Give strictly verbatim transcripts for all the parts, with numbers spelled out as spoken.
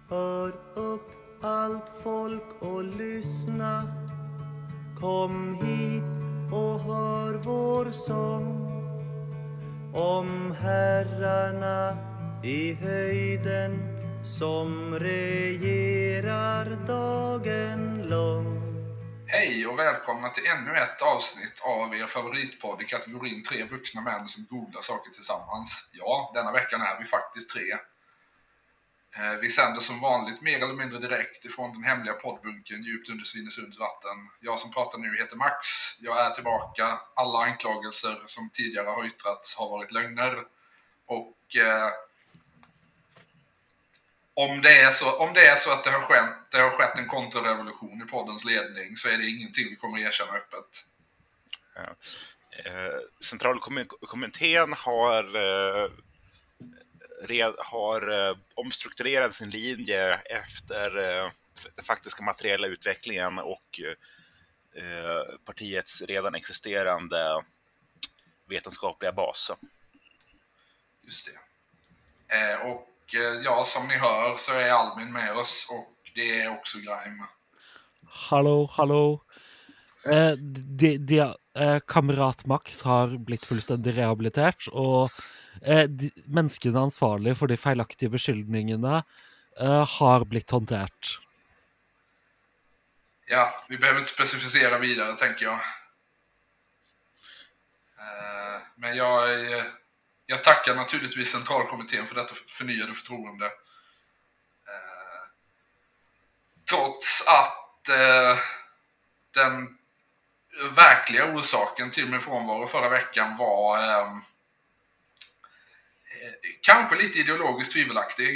Hör upp allt folk och lyssna. Kom hit och hör vår sång om herrarna i höjden som regerar dagen lång. Hej och välkomna till ännu ett avsnitt av er favoritpodd i kategorin tre vuxna män som googlar saker tillsammans. Ja, denna veckan är vi faktiskt tre. Vi sänder som vanligt mer eller mindre direkt ifrån den hemliga poddbunken djupt under Svinesunds vatten. Jag som pratar nu heter Max. Jag är tillbaka. Alla anklagelser som tidigare har yttrats har varit lögner. Och eh, om, det är så, om det är så att det har, skett, det har skett en kontrarevolution i poddens ledning så är det ingenting vi kommer att erkänna öppet. Ja. Eh, Centralkommittén har... Eh... har eh, omstrukturerat sin linje efter eh, den faktiska materiella utvecklingen och eh, partiets redan existerande vetenskapliga bas. Just det. Eh, och eh, ja, som ni hör så är Albin med oss och det är också Grime. Hallå, hallå. Eh, de, de, eh, kamerat Max har blivit fullständigt rehabiliterat och eh, de, menneskene ansvarlige for de feilaktige beskyldningene eh, har blivit håndtert. Ja, vi behöver inte specificera vidare, tänker jag. Eh, men jag, jag tackar naturligtvis Centralkommittén för detta förnyade förtroende. Eh, trots att eh, den verkliga orsaken till min frånvaro förra veckan var eh, kanske lite ideologiskt tvivelaktig.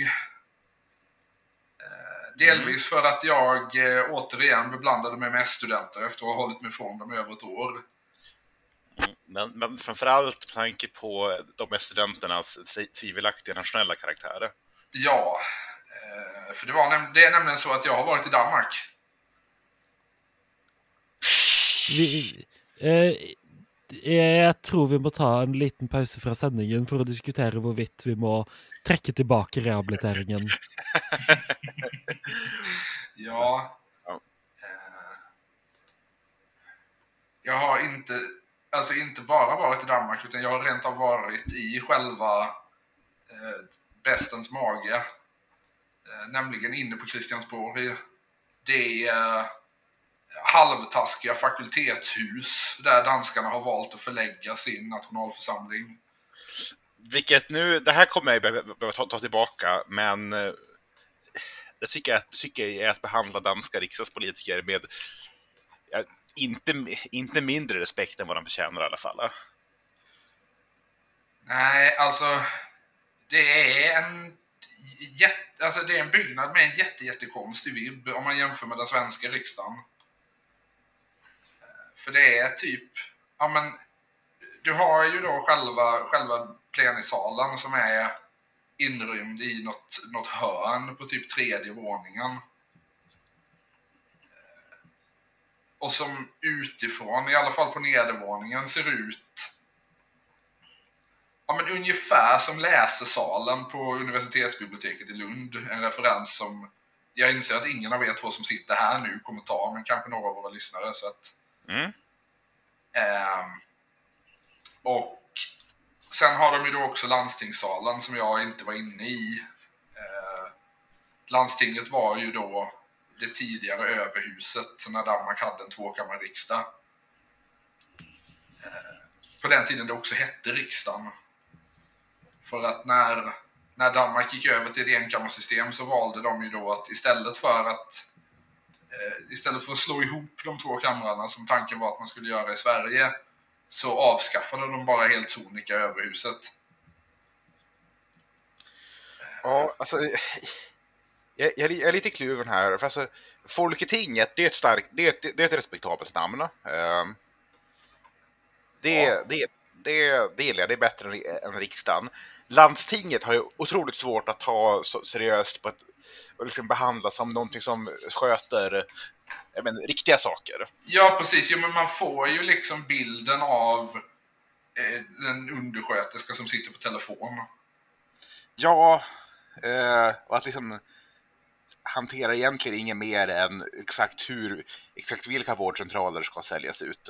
Eh, delvis för att jag eh, återigen beblandade mig med S-studenter efter att ha hållit mig från dem i över ett år. Men, men framförallt med tanke på de studenternas tvivelaktiga nationella karaktärer. Ja, eh, för det, var näm- det är nämligen så att jag har varit i Danmark. Vi, eh, jeg tror vi må ta en liten pause fra sendingen for å diskutere hvorvidt vi må trekke tilbake rehabiliteringen. Ja. Eh, jag har inte, alltså inte bara varit i Danmark utan jag har rent av varit i själva eh, bestens mage. Eh, nämligen inne på Christiansborg. Det är eh, halvtaskiga fakultetshus där danskarna har valt att förlägga sin nationalförsamling. Vilket nu, det här kommer jag behöva ta, ta tillbaka, men jag tycker att, tycker jag är att behandla danska riksdagspolitiker med ja, inte, inte mindre respekt än vad de förtjänar i alla fall. Nej, alltså det är en jätte, alltså det är en byggnad med en jätte, jättekonstig vibb om man jämför med den svenska riksdagen. För det är typ, ja men du har ju då själva, själva plenisalen som är inrymd i något, något hörn på typ tredje våningen. Och som utifrån, i alla fall på nedervåningen, ser ut ja men ungefär som läsesalen på universitetsbiblioteket i Lund. En referens som jag inser att ingen av er två som sitter här nu kommer ta, men kanske några av våra lyssnare. Så att, mm. eh, och sen har de ju då också landstingssalen som jag inte var inne i. Eh, landstinget var ju då det tidigare överhuset när Danmark hade en tvåkammarriksdag. Eh, på den tiden det också hette riksdagen. För att när, när Danmark gick över till ett enkammarsystem så valde de ju då att istället för att eh, istället för att slå ihop de två kamrarna som tanken var att man skulle göra i Sverige, så avskaffade de bara helt sonika överhuset. Ja, alltså jag, jag är lite kluven här. För alltså, Folketinget, det är ett starkt, det är ett, det är ett respektabelt namn. Uh, det, ja. det, det, det gillar jag, det är bättre än riksdagen. Landstinget har ju otroligt svårt att ta så seriöst på att och liksom behandla som någonting som sköter jag men, riktiga saker. Ja, precis. Ja, men man får ju liksom bilden av eh, en undersköterska som sitter på telefon. Ja, eh, och att liksom hanterar egentligen inget mer än exakt hur, exakt vilka vårdcentraler ska säljas ut.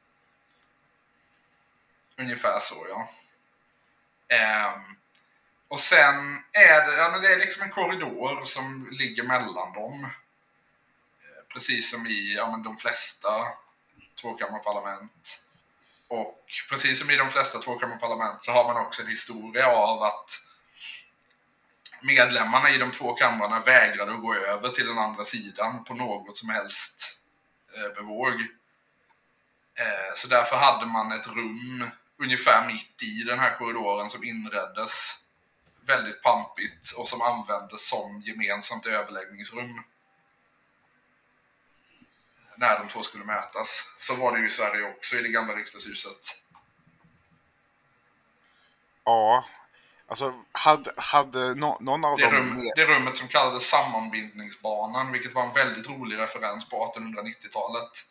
Ungefär så, ja. Um, och sen är det, ja, det är liksom en korridor som ligger mellan dem. Precis som i ja, men de flesta tvåkammarparlament. Och precis som i de flesta tvåkammarparlament så har man också en historia av att medlemmarna i de två kamrarna vägrade att gå över till den andra sidan på något som helst eh, bevåg. Eh, så därför hade man ett rum ungefär mitt i den här korridoren som inreddes väldigt pampigt och som användes som gemensamt överläggningsrum när de två skulle mötas. Så var det ju i Sverige också, i det gamla riksdagshuset. Ja, alltså hade, hade no, någon av det dem... Rum, det rummet som kallades sammanbindningsbanan, vilket var en väldigt rolig referens på artonhundranittiotalet.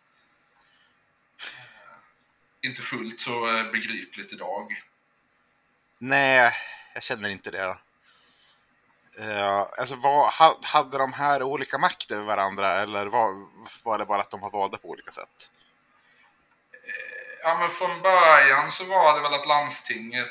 Inte fullt så begripligt idag. Nej, jag känner inte det. Uh, alltså, vad, hade de här olika makt över varandra, eller var, var det bara att de har valda på olika sätt? Ja, men från början så var det väl att landstinget...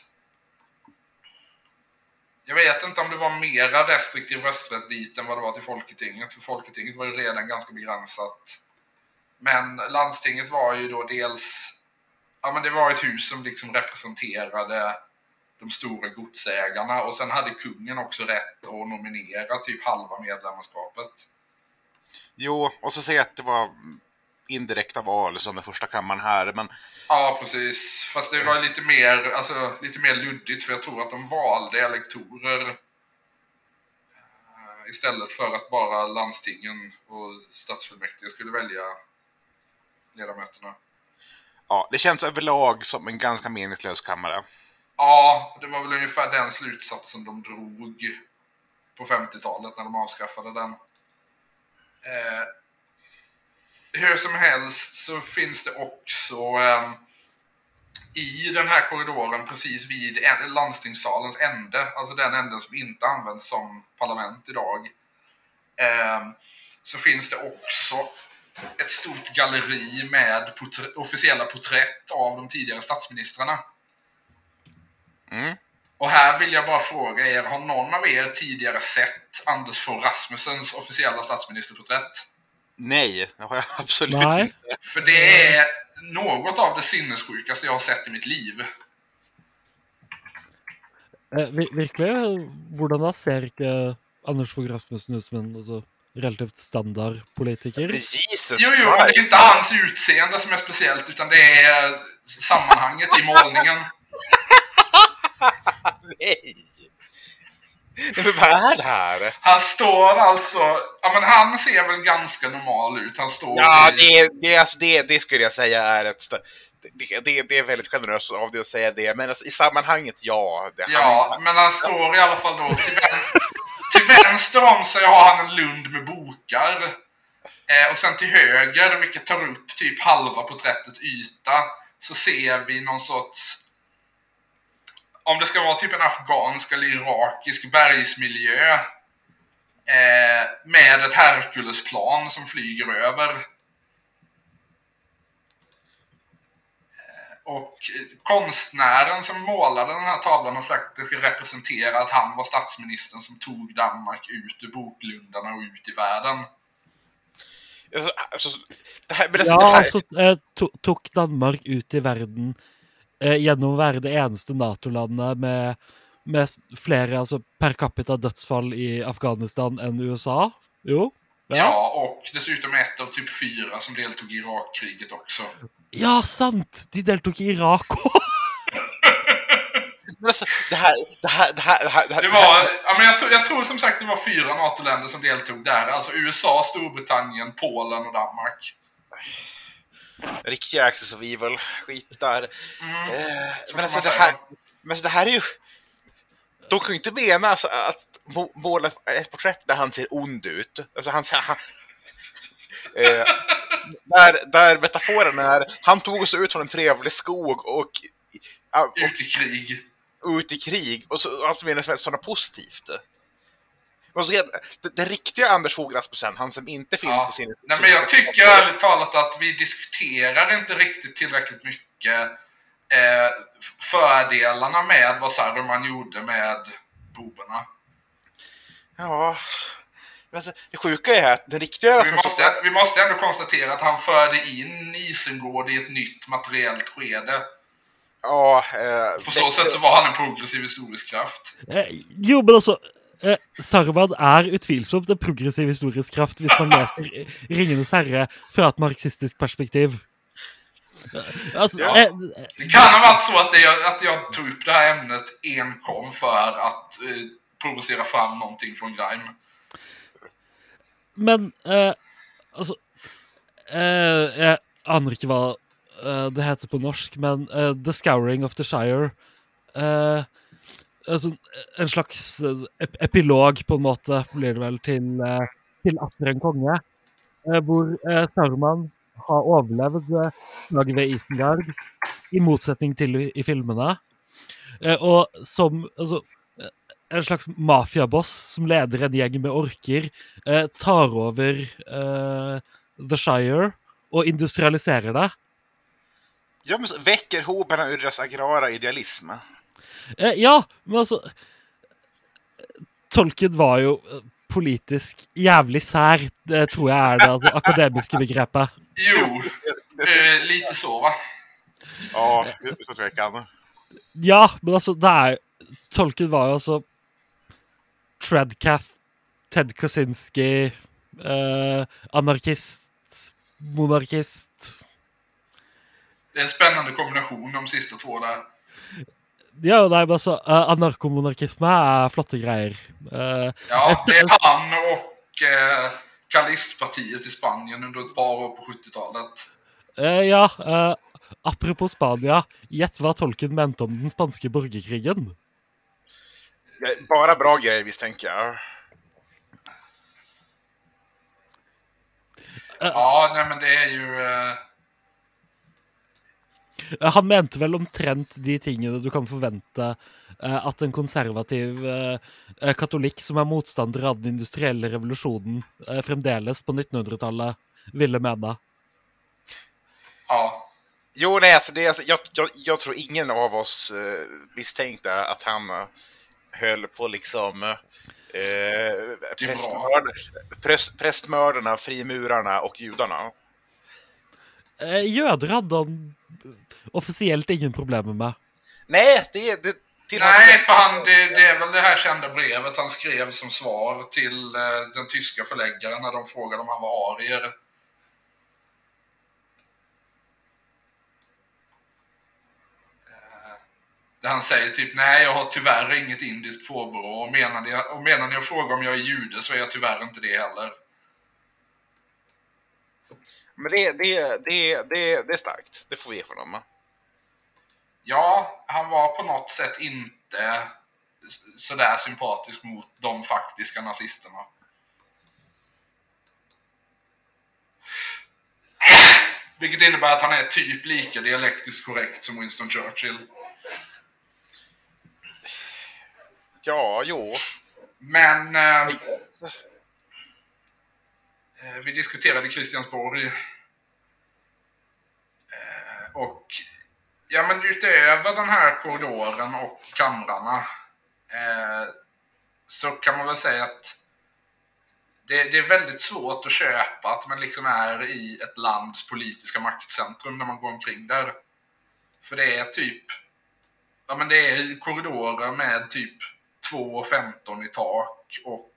Jag vet inte om det var mera restriktiv rösträtt dit än vad det var till Folketinget. För Folketinget var ju redan ganska begränsat. Men landstinget var ju då dels... Ja, men det var ett hus som liksom representerade de stora godsägarna. Och sen hade kungen också rätt att nominera typ halva medlemmarskapet. Jo, och så säger jag att det var indirekta val som den första kammaren här. Men... Ja, precis. Fast det var lite mer, alltså, lite mer luddigt. För jag tror att de valde elektorer istället för att bara landstingen och stadsfullmäktige skulle välja ledamöterna. Ja, det känns överlag som en ganska meningslös kammare. Ja, det var väl ungefär den slutsatsen de drog på femtiotalet när de avskaffade den. Eh, hur som helst så finns det också eh, i den här korridoren precis vid landstingssalens ände, alltså den änden som inte används som parlament idag, eh, så finns det också ett stort galleri med portr- officiella porträtt av de tidigare statsministrarna. Mm. Och här vill jag bara fråga er, har någon av er tidigare sett Anders Fogh Rasmussens officiella statsministerporträtt? Nej, det har jag absolut Nej. inte. För det är något av det sinnessjukaste jag har sett i mitt liv. Eh, vir- virkelig, hvordan da ser ikke Anders Fogh Rasmussen ut som en altså, relativt standard politiker? Jesus Jo, jo, men det är inte hans utseende som är speciellt, utan det är sammanhanget i målningen. Nej! Men vad är det här? Han står alltså... Ja, men han ser väl ganska normal ut. Han står Ja, i... det, det, alltså, det, det skulle jag säga är ett... st- Det, det, det är väldigt generöst av det att säga det. Men alltså, i sammanhanget, ja. Det, Ja, han, men han står i alla fall då till, vän... till vänster om sig har han en lund med bokar. Eh, och sen till höger, vilket tar upp typ halva porträttets yta, så ser vi någon sorts... Om det ska vara typ en afghansk eller irakisk bergsmiljö eh, med ett Herkulesplan som flyger över. Eh, och konstnären som målade den här tavlan har sagt att det ska representera att han var statsministern som tog Danmark ut ur boklundarna och ut i världen. alltså, alltså, det här, men alltså, Ja, det här, altså eh, to tok Danmark ut i verden eh, gjennom å være det eneste NATO-landet med, med s- flere altså, per capita dødsfall i Afghanistan enn U S A. Jo. Ja. Ja, Och dessutom ett av typ fyra som deltog i Irakkriget också. ja sant! De deltok i Irak òg! men alltså, det här, det här, det här, det här, det här, Det var, ja, men jag, tror, jag tror som sagt det var fyra NATO-länder som deltog där. Alltså U S A, Storbritannien, Polen och Danmark. riktiga Axis of Evil skit där. Mm. Eh, Så men får alltså man det säga. här, men alltså, det här är ju... De kan ju inte mena alltså, att må- måla ett porträtt där han ser ond ut. Alltså han ser... Han, eh, där, där metaforen är, han tog sig ut från en trevlig skog och, ja, och Ut i krig. ut i krig. Och så, alltså menar jag sådana positivt. Alltså, det, det riktiga Anders Fogh Rasmussen, han som inte finns Ja. på sin... Nej, men jag tycker ärligt talat att vi diskuterar inte riktigt tillräckligt mycket eh, fördelarna med vad Saruman gjorde med boberna. Ja, alltså, det sjuka är att den riktiga... Vi måste, vi måste ändå konstatera att han förde in Isengård i ett nytt materiellt skede. Ja, eh, På så det... sätt så var han en progressiv historisk kraft. Eh, jo, men altså eh, Saruman er utvilsomt en progressiv historisk kraft hvis man leser Ringenes herre fra et marxistisk perspektiv. Alltså, ja. eh, Det kan ha varit så att, det, att jag tog upp det här ämnet enkom för att eh, provocera fram någonting från Grime. Men eh, altså eh, Jeg aner ikke hva eh, det heter på norsk, men eh, The Scouring of the Shire eh, altså, en slags ep epilog på en måte blir det vel til, eh, til Atter en konge, eh, hvor eh, Saruman har overlevd eh, slaget ved Isengard, i motsetning til i, i filmene, eh, og som altså, en slags mafiaboss som leder en gjeng med orker, eh, tar over eh, The Shire og industrialiserer det. Ja, men så väcker hoberna ur deras agrara idealism. Eh, ja, men altså Tolkien var jo politisk jævlig sær, det tror jeg er det altså, akademiske begrepet. Jo, eh, lite så va? Ja, så tvekan. Ja, men altså, det er Tolkien var jo altså Tredcath, Ted Kaczynski, eh, anarkist, monarkist. Det är en spännande kombination de sista två där. Ja, nei, men altså, uh, anarkomonarkisme er flotte greier. Uh, ja, et, det är han och eh, Kallistpartiet i Spanien under ett par år på sjuttiotalet. Uh, ja, uh, apropos Spania, gjett hva Tolkien mente om den spanske borgerkrigen. Ja, bara bra grejer, visst tänker jag. Uh, ja, nej men det är ju... Uh... Han mente vel omtrent de tingene du kan forvente uh, at en konservativ uh, katolikk som er motstander av den industrielle revolusjonen uh, fremdeles på nittenhundretallet ville mene. Ja. Jo, nej, alltså, det, alltså, jag, jag, jag tror ingen av oss uh, misstänkte att han uh, höll på liksom uh, prästmörd, präst, prästmördarna, frimurarna och judarna. Uh, jøder hadde han officiellt ingen problem med. Nej, det, det till Nej, för han, det, det är väl det här kända brevet han skrev som svar till eh, den tyska förläggaren när de frågade om han var arier. Eh, där han säger typ, nej jag har tyvärr inget indiskt påbrå, och menar ni, och menar ni att fråga om jag är jude så är jag tyvärr inte det heller. Men det, det, det, det, det är starkt, det får vi ge för dem. Ja, han var på något sätt inte sådär sympatisk mot de faktiska nazisterna. Vilket innebär att han är typ lika dialektiskt korrekt som Winston Churchill. Ja, jo. Men eh, vi diskuterade Kristiansborg. Eh, och ja, men utöver den här korridoren och kamrarna eh, så kan man väl säga att det, det är väldigt svårt att köpa att man liksom är i ett lands politiska maktcentrum när man går omkring där. För det är typ, ja men det är korridorer med typ två femton i tak och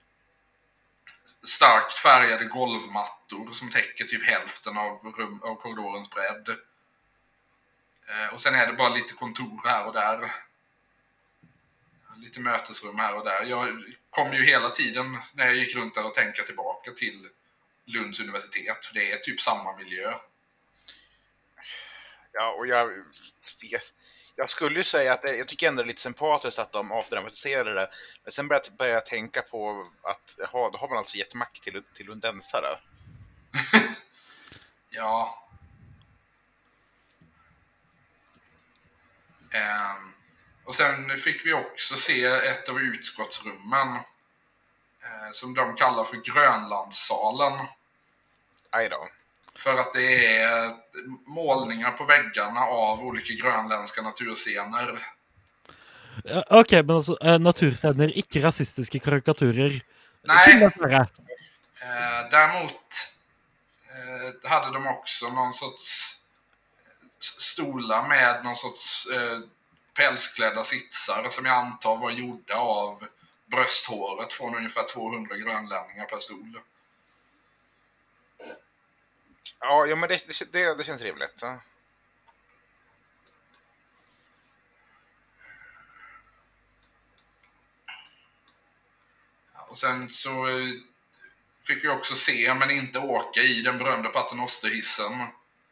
starkt färgade golvmattor som täcker typ hälften av, rum, av korridorens bredd. Och sen är det bara lite kontor här och där. Lite mötesrum här och där. Jag kom ju hela tiden när jag gick runt där och tänka tillbaka till Lunds universitet. För det är typ samma miljö. Ja, och jag, jag skulle ju säga att det, jag tycker ändå det är lite sympatiskt att de avdramatiserade det. Men sen började jag börja tänka på att aha, då har man alltså gett makt till, till lundensare. Ja. Um, och sen fick vi också se ett av utskottsrummen. eh, som de kallar för Grönlandssalen. Aj då. För att det är målningar på väggarna av olika grönländska naturscener. Eh, OK, men altså eh, naturscener, ikke rasistiske karikaturer. Nej. Tillåt være. Eh, däremot eh, hade de också någon sorts stolar med någon sorts eh, pälsklädda sitsar som jag antar var gjorda av brösthåret från ungefär tvåhundra grönlänningar per stol. Ja, ja men det, det, det känns rimligt. Så. Och sen så eh, fick vi också se, men inte åka i den berömda Paternosterhissen.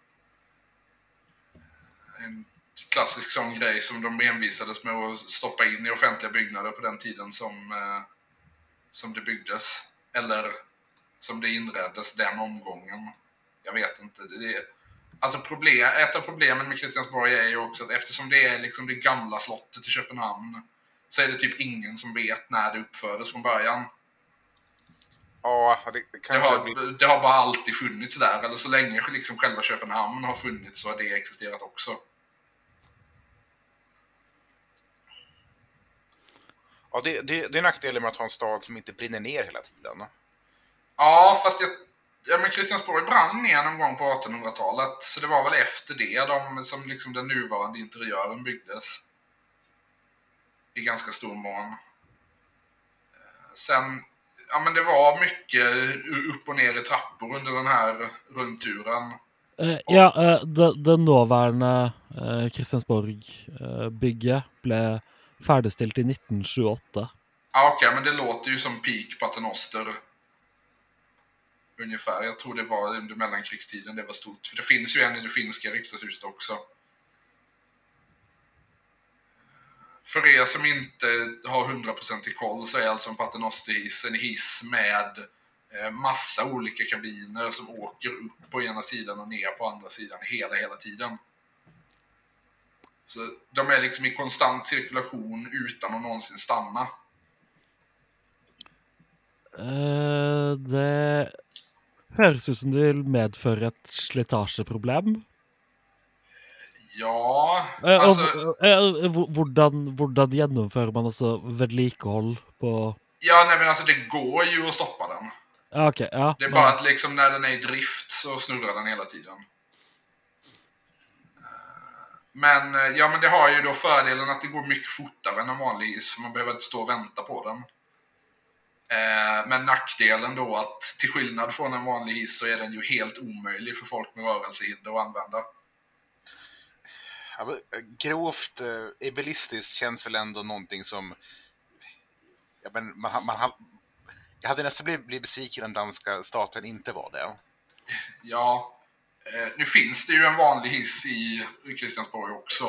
En klassisk sån grej som de envisades med att stoppa in i offentliga byggnader på den tiden som, eh, som det byggdes. Eller som det inreddes den omgången. Jag vet inte. Det är, alltså problem, ett av problemen med Christiansborg är ju också att eftersom det är liksom det gamla slottet i Köpenhamn så är det typ ingen som vet när det uppfördes från början. Ja, det, det Det kanske har, blir... det har bara alltid funnits där. Eller så länge liksom själva Köpenhamn har funnits så har det existerat också. Ja, det, det, det är nackdelen med att ha en stad som inte brinner ner hela tiden. Ja, fast jag, ja, men Christiansborg brann ner någon gång på artonhundratalet. Så det var väl efter det de, som liksom den nuvarande interiören byggdes. I ganska stor mån. Sen, ja men det var mycket upp och ner i trappor under den här rundturen. Eh, ja, eh, det, det nåværende eh, Christiansborg-bygget ble ferdigstilt i nitten tjueåtte. Ja okej, okay, men det låter ju som peak Paternoster. Ungefär, jag tror det var under mellankrigstiden det var stort. För det finns ju en i det finska riksdagshuset också. För er som inte har hundra procent i koll så är alltså en Paternosterhiss en hiss med eh, massa olika kabiner som åker upp på ena sidan och ner på andra sidan hela, hela tiden. Så de är liksom i konstant cirkulation utan att någonsin stanna. Eh, det høres ut som det vil medføre et slitasjeproblem. Ja, Eh, alltså... og, eh, hvor- hvordan, hvordan gjennomfører man altså vedlikehold på... Ja, nej men alltså det går ju att stoppa den. Ja, OK. Ja, Det är men- bara att liksom när den är i drift så snurrar den hela tiden. Men ja, men det har ju då fördelen att det går mycket fortare än en vanlig hiss för man behöver inte stå och vänta på den. Eh, men nackdelen då att till skillnad från en vanlig hiss så är den ju helt omöjlig för folk med rörelsehinder att använda. Ja, men, grovt eh, ebelistiskt känns väl ändå någonting som... Ja, men man, man, man, jag hade nästan blivit, blivit besviken om danska staten inte var det. Ja, eh, nu finns det ju en vanlig hiss i Christiansborg också.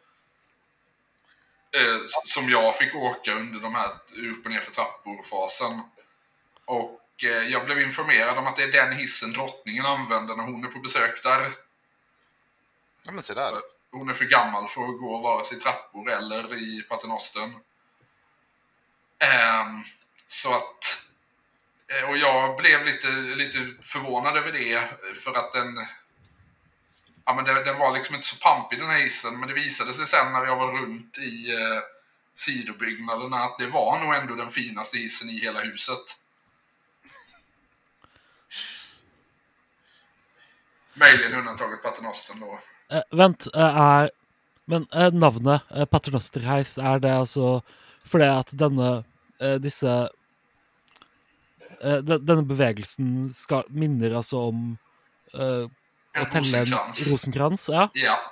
Eh, som jag fick åka under de här upp och ner för trappor-fasen. Och eh, jag blev informerad om att det är den hissen drottningen använder när hon är på besök där. Ja, men se där. Hon är för gammal för att gå vare sig i trappor eller i Paternostern. Eh, så att... Och jag blev lite, lite förvånad över det för att den, ja, men den, den var liksom inte så pampig den här hissen. Men det visade sig sen när jag var runt i eh, sidobyggnaderna att det var nog ändå den finaste hissen i hela huset. Möjligen undantaget Paternostern då. Eh, vent, eh, er Men eh, navnet eh, Paternosterheis, er det altså fordi at denne eh, disse eh, de, denne bevegelsen skal, minner altså om eh, å En telle en rosenkrans. rosenkrans? Ja. Ja.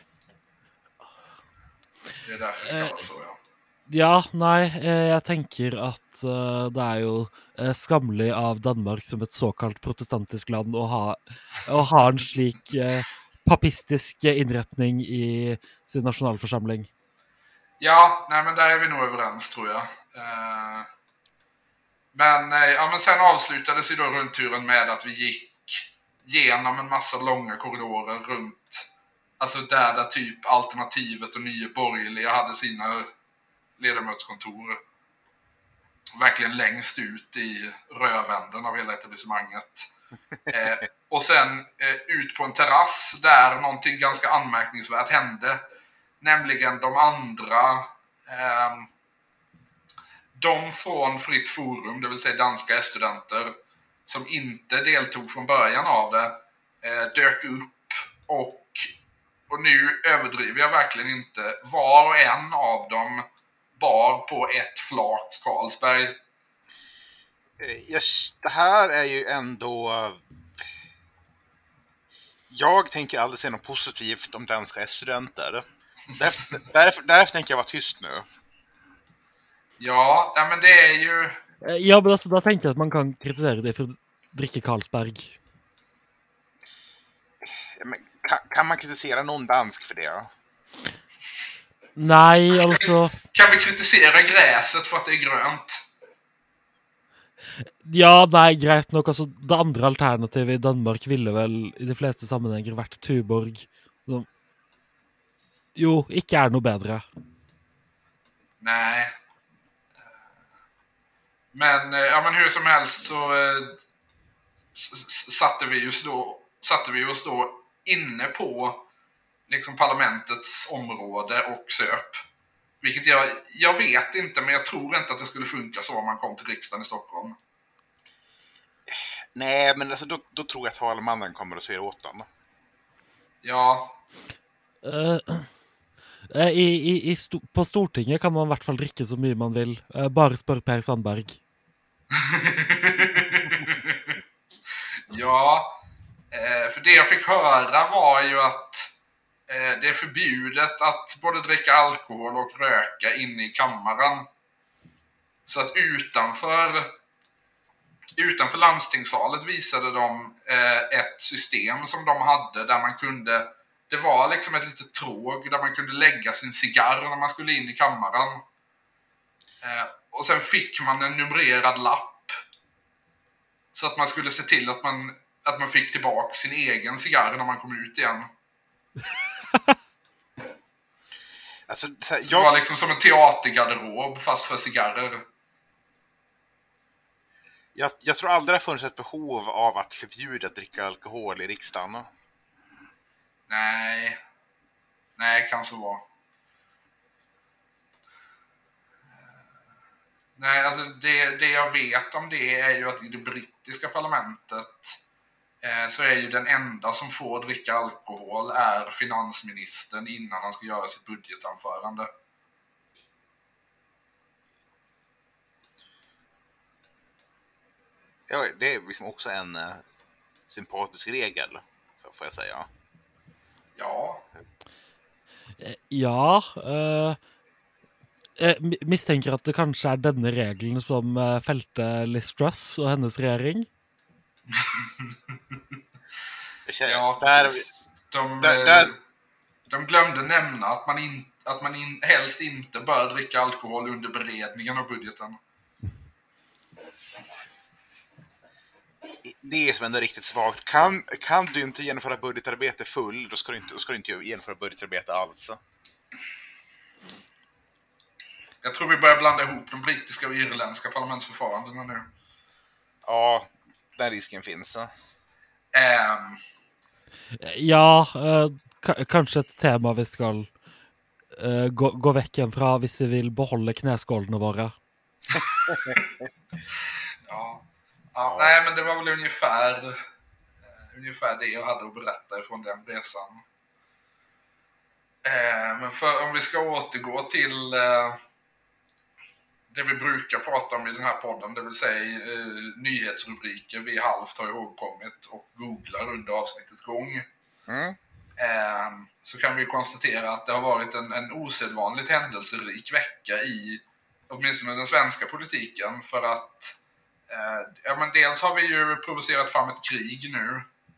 Det är därför det kallas så, ja. Ja, nei, eh, jeg tenker at eh, det er jo eh, skammelig av Danmark som et såkalt protestantisk land å ha, å ha en slik eh, papistisk innretning i sin nasjonalforsamling. Ja, nej men där är vi nog överens tror jag. Eh, men, eh, ja, men sen avslutades ju då rundturen med att vi gick genom en massa långa korridorer runt, alltså där där typ Alternativet och Nya Borgerliga hade sina ledamötskontor. verkligen längst ut i rövänden av hela etablissemanget. Eh, och sen eh, ut på en terrass där någonting ganska anmärkningsvärt hände. Nämligen de andra, eh, de från Fritt Forum, det vill säga danska studenter som inte deltog från början av det, eh, dök upp och, och nu överdriver jag verkligen inte, var och en av dem bar på ett flak Carlsberg. Yes, det här är ju ändå... Jag tänker aldrig säga något positivt om danska studenter. Därför, därför, därför tänker jag vara tyst nu. Ja, ja men det är ju... Ja, men alltså, da tenker jeg at man kan kritisere det for å drikke Carlsberg. Men, kan, kan man kritisera någon dansk för det? Nei, altså... Kan vi kritisera gräset för att det är grönt? Ja, nei, greit nok. Altså, det andre alternativet i Danmark ville vel i de fleste sammenhenger vært Tuborg, som jo ikke er noe bedre. Nej. Men, ja, men hur som helst så eh, satte vi oss då, satte vi oss då inne på liksom parlamentets område och söp. Vilket jag, jag vet inte, men jag tror inte att det skulle funka så om man kom till riksdagen i Stockholm. Nej, men alltså, då, då tror jag att talmannen kommer att se åt den. Ja. Uh, uh, i, i, i sto på Stortinget kan man i hvert fall drikke så mye man vil. Uh, bare spør Per Sandberg. Ja, eh, för det jag fick höra var ju att eh, det är förbjudet att både dricka alkohol och röka inne i kammaren. Så att utanför utanför landstingssalet visade de eh, ett system som de hade där man kunde, det var liksom ett litet tråg där man kunde lägga sin cigarr när man skulle in i kammaren. Eh, och sen fick man en numrerad lapp så att man skulle se till att man, att man fick tillbaka sin egen cigarr när man kom ut igen. Alltså, så här, jag... Det jag... var liksom som en teatergarderob fast för cigarrer. Jag, jag tror aldrig det har funnits ett behov av att förbjuda att dricka alkohol i riksdagen. Nej. Nej, kan så vara. Nej, alltså det, det jag vet om det är ju att i det brittiska parlamentet eh, så är ju den enda som får dricka alkohol är finansministern innan han ska göra sitt budgetanförande. Ja, det är liksom också en uh, sympatisk regel, får jag säga. Ja. Ja, uh, jeg mistenker at det kanskje er denne regelen som uh, felte Liz Truss og hennes regjering. Ja, där, de, där, där. de glömde nämna att man, in, att man in, helst inte bör dricka alkohol under beredningen av budgeten. Det är som ändå riktigt svagt. Kan, kan du inte genomföra budgetarbete full, då ska du inte, då ska du inte genomföra budgetarbete alls. Jag tror vi börjar blanda ihop de brittiska och irländska parlamentsförfarandena nu. Ja, den risken finns. Um. Ja, uh, k- kanskje et tema vi skal uh, gå, gå vekk igjen fra hvis vi vil beholde knäskålene våra. Ja. Ja, nej, men det var väl ungefär, uh, ungefär det jag hade att berätta från den resan. Uh, men för, om vi ska återgå till uh, det vi brukar prata om i den här podden, det vill säga uh, nyhetsrubriker vi halvt har ihågkommit och googlar under avsnittets gång. Mm. Uh, så kan vi konstatera att det har varit en, en osedvanligt händelserik vecka i åtminstone den svenska politiken, för att Uh, ja, men dels har vi ju provocerat fram ett krig nu.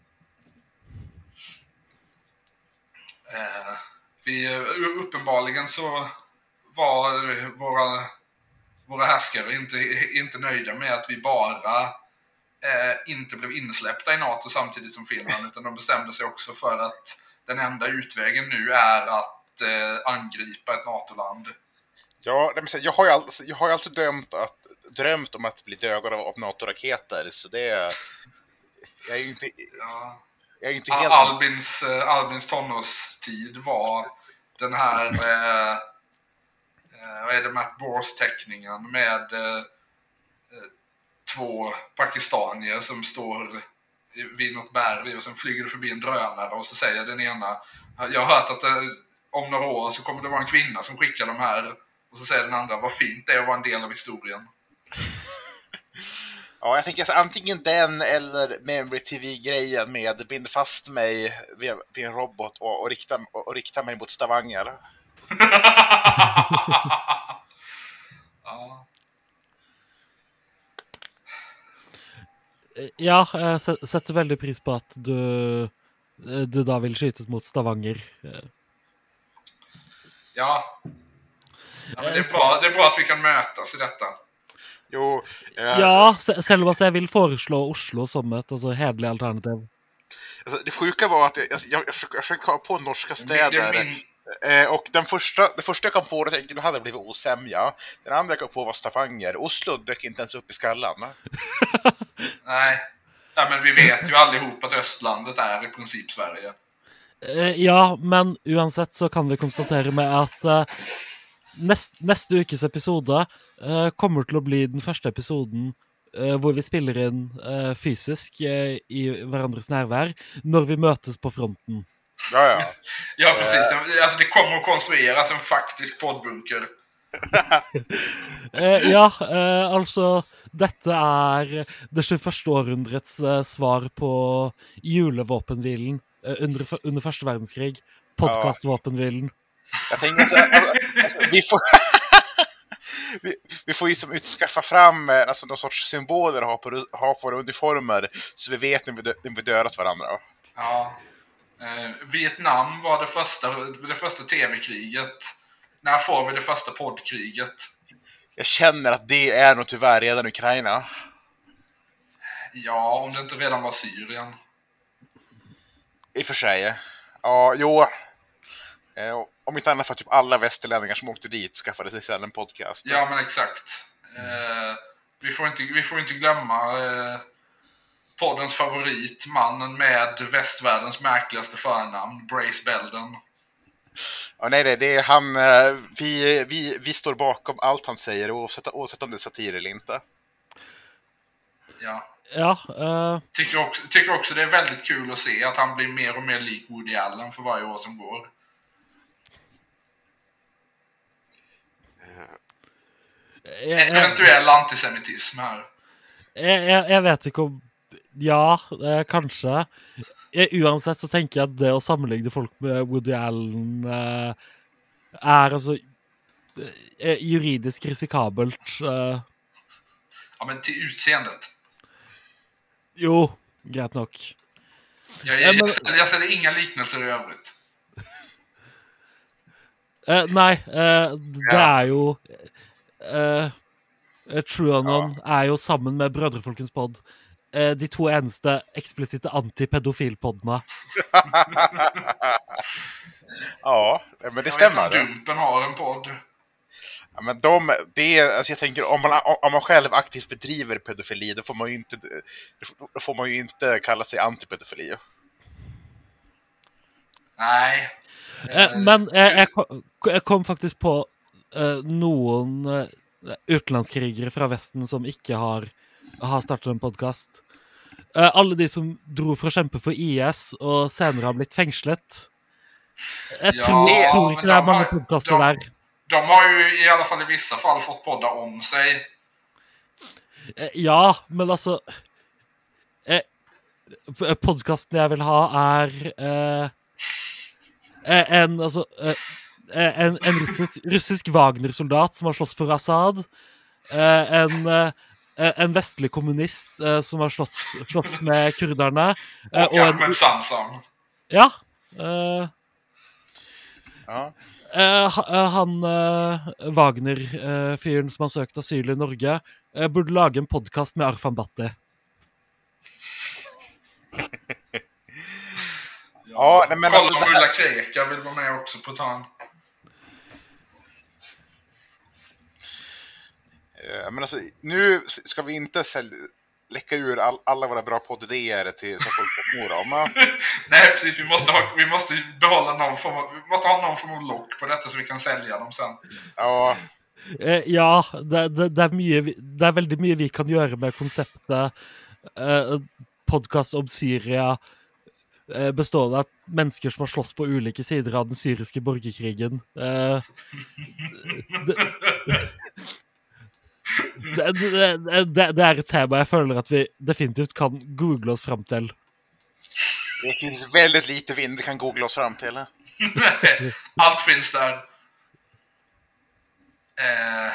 Uh, vi, uppenbarligen så var våra, våra härskare inte, inte nöjda med att vi bara uh, inte blev insläppta i NATO samtidigt som Finland, utan de bestämde sig också för att den enda utvägen nu är att uh, angripa ett NATO-land. Ja, det vill säga, jag har ju alltså, jag har ju alltid drömt, att, drömt om att bli dödad av, av NATO-raketer, så det är... Jag är ju inte... Ja. Jag är inte helt... Albins, eh, Albins tonårstid var den här... Eh, eh, vad är det, Matt Bors-teckningen med eh, två pakistanier som står vid något berg och sen flyger det förbi en drönare och så säger den ena, jag har hört att det, om några år så kommer det vara en kvinna som skickar de här, och så säger den andra, vad fint det är att vara en del av historien. Ja, jag tänker alltså, antingen den eller Memory T V-grejen med bind fast mig vid, vid en robot och, och, rikta, och, och rikta mig mot Stavanger. Ja. Ja, jeg se- setter veldig pris på at du, du da vil skytes mot Stavanger. Ja. Ja, men det är bra, det är bra att vi kan mötas i detta. Jo, eh, Ja, se- selv om altså jeg vil foreslå Oslo som et altså, hederlig alternativ. alltså, det sjuka var att jag, alltså, jag, jag, försöker, jag försöker komma på norska Det är städer. min, Eh, och den första, det första jag kom på, det tänkte jag, hade blivit osämja. Den andra jag kom på var Stavanger. Oslo dök inte ens upp i skallan. nej. Ja, men vi vet ju allihop att Östlandet är i princip Sverige. Eh, Ja, men uansett så kan vi konstatere med at eh, nest, neste ukes episode eh, kommer til å bli den første episoden eh, hvor vi spiller inn eh, fysisk eh, i hverandres nærvær når vi møtes på fronten. Ja, ja. Ja, precis. Det, alltså, det kommer att konstrueras en faktisk poddbunker. Eh, ja, eh, altså dette er det tjueförste århundrets eh, svar på julevåpenhvilen eh, under, under første verdenskrig. Podcastvåpenhvilen. Jag tänker så här, alltså, alltså, vi får vi, vi får ju som utskaffa fram eh, alltså, någon sorts symboler att ha på, ha på våra uniformer så vi vet när vi, dö, när vi dödat varandra. Ja. Eh, Vietnam var det första, det första tv-kriget. När får vi det första poddkriget? Jag känner att det är nog tyvärr redan Ukraina. Ja, om det inte redan var Syrien. I och för sig. Ja, jo. Eh, om inte annat för typ alla västerlänningar som åkte dit skaffade sig sedan en podcast. Ja, men exakt. Eh, vi, får inte, vi får inte glömma eh, poddens favorit, mannen med västvärldens märkligaste förnamn, Brace Belden. Ja, nej, nej, det är han. eh, Vi, vi, vi står bakom allt han säger oavsett, oavsett om det är satir eller inte. Ja. Ja, eh, Tycker också, tycker också det är väldigt kul att se att han blir mer och mer lik Woody Allen för varje år som går. jeg, jeg, Eventuell antisemitism här. jeg, jeg jeg vet ikke om Ja, eh, kanskje. Eh, uansett så tenker jeg at det å sammenligne folk med Woody Allen eh, er altså eh, juridisk risikabelt. eh. Ja, men till utseendet. Jo, greit nok. Jag, Ja, jag, men- jag, ställer, jag ställer inga liknelser i övrigt. Eh, nei, eh, det Ja. er jo eh, eh, TrueAnon er jo sammen med Brødrefolkens podd eh, de to eneste eksplisitte antipedofilpoddene. Ja, men det Jag vet stämmer. att Dumpen har en podd. Ja, men de, det är, alltså jag tänker, om man, om man själv aktivt bedriver pedofili, då får man ju inte, då får man ju inte kalla sig antipedofili. Nej. Eh, men eh, jeg, kom, jeg kom faktisk på eh, noen eh, utenlandskrigere fra Vesten som ikke har, har startet en podcast. Eh, alle de som dro for å kjempe for I S og senere har blitt fengslet. Jeg Ja, tror, det- tror men ikke det er de mange har- podcaster de- der. De har ju i alla fall i vissa fall fått podda om sig. Eh, Ja, men altså eh, p- Podcasten jeg vil ha, er eh, eh, en altså eh, eh, En, en russisk, russisk Wagner-soldat som har slåss for Assad. Eh, en, eh, en vestlig kommunist eh, som har slåss, slåss med kurderne. Eh, Och og en, Ahmed Samsam. ja. Eh, Ja. eh, ha- eh, han eh, Wagner-fyren som har søkt asyl i Norge, eh, burde lage en podkast med Arfan Bhatti. Ja, nej, men Kolla alltså, om det här- Ulla Kreka vill vara med också på ett hörn. Eh, Men alltså, nu ska vi inte sälj- läcka ur all, alla våra bra poddidéer till så folk får nå dem. Nej, precis. Vi måste, ha, vi måste behålla någon form av, vi måste ha någon form av lock på detta så vi kan sälja dem sen. Ja, Eh, ja, det, det, det, er mye, vi- det er veldig mye vi kan gjøre med konseptet eh, podcast om Syria, eh, bestående av mennesker som har slåss på ulike sider av den syriske borgerkrigen. Eh, det, det, det, det, det er et tema jeg føler at vi definitivt kan google oss fram til. det finns väldigt lite vi inte kan googla oss fram till. Allt finns där. Eh.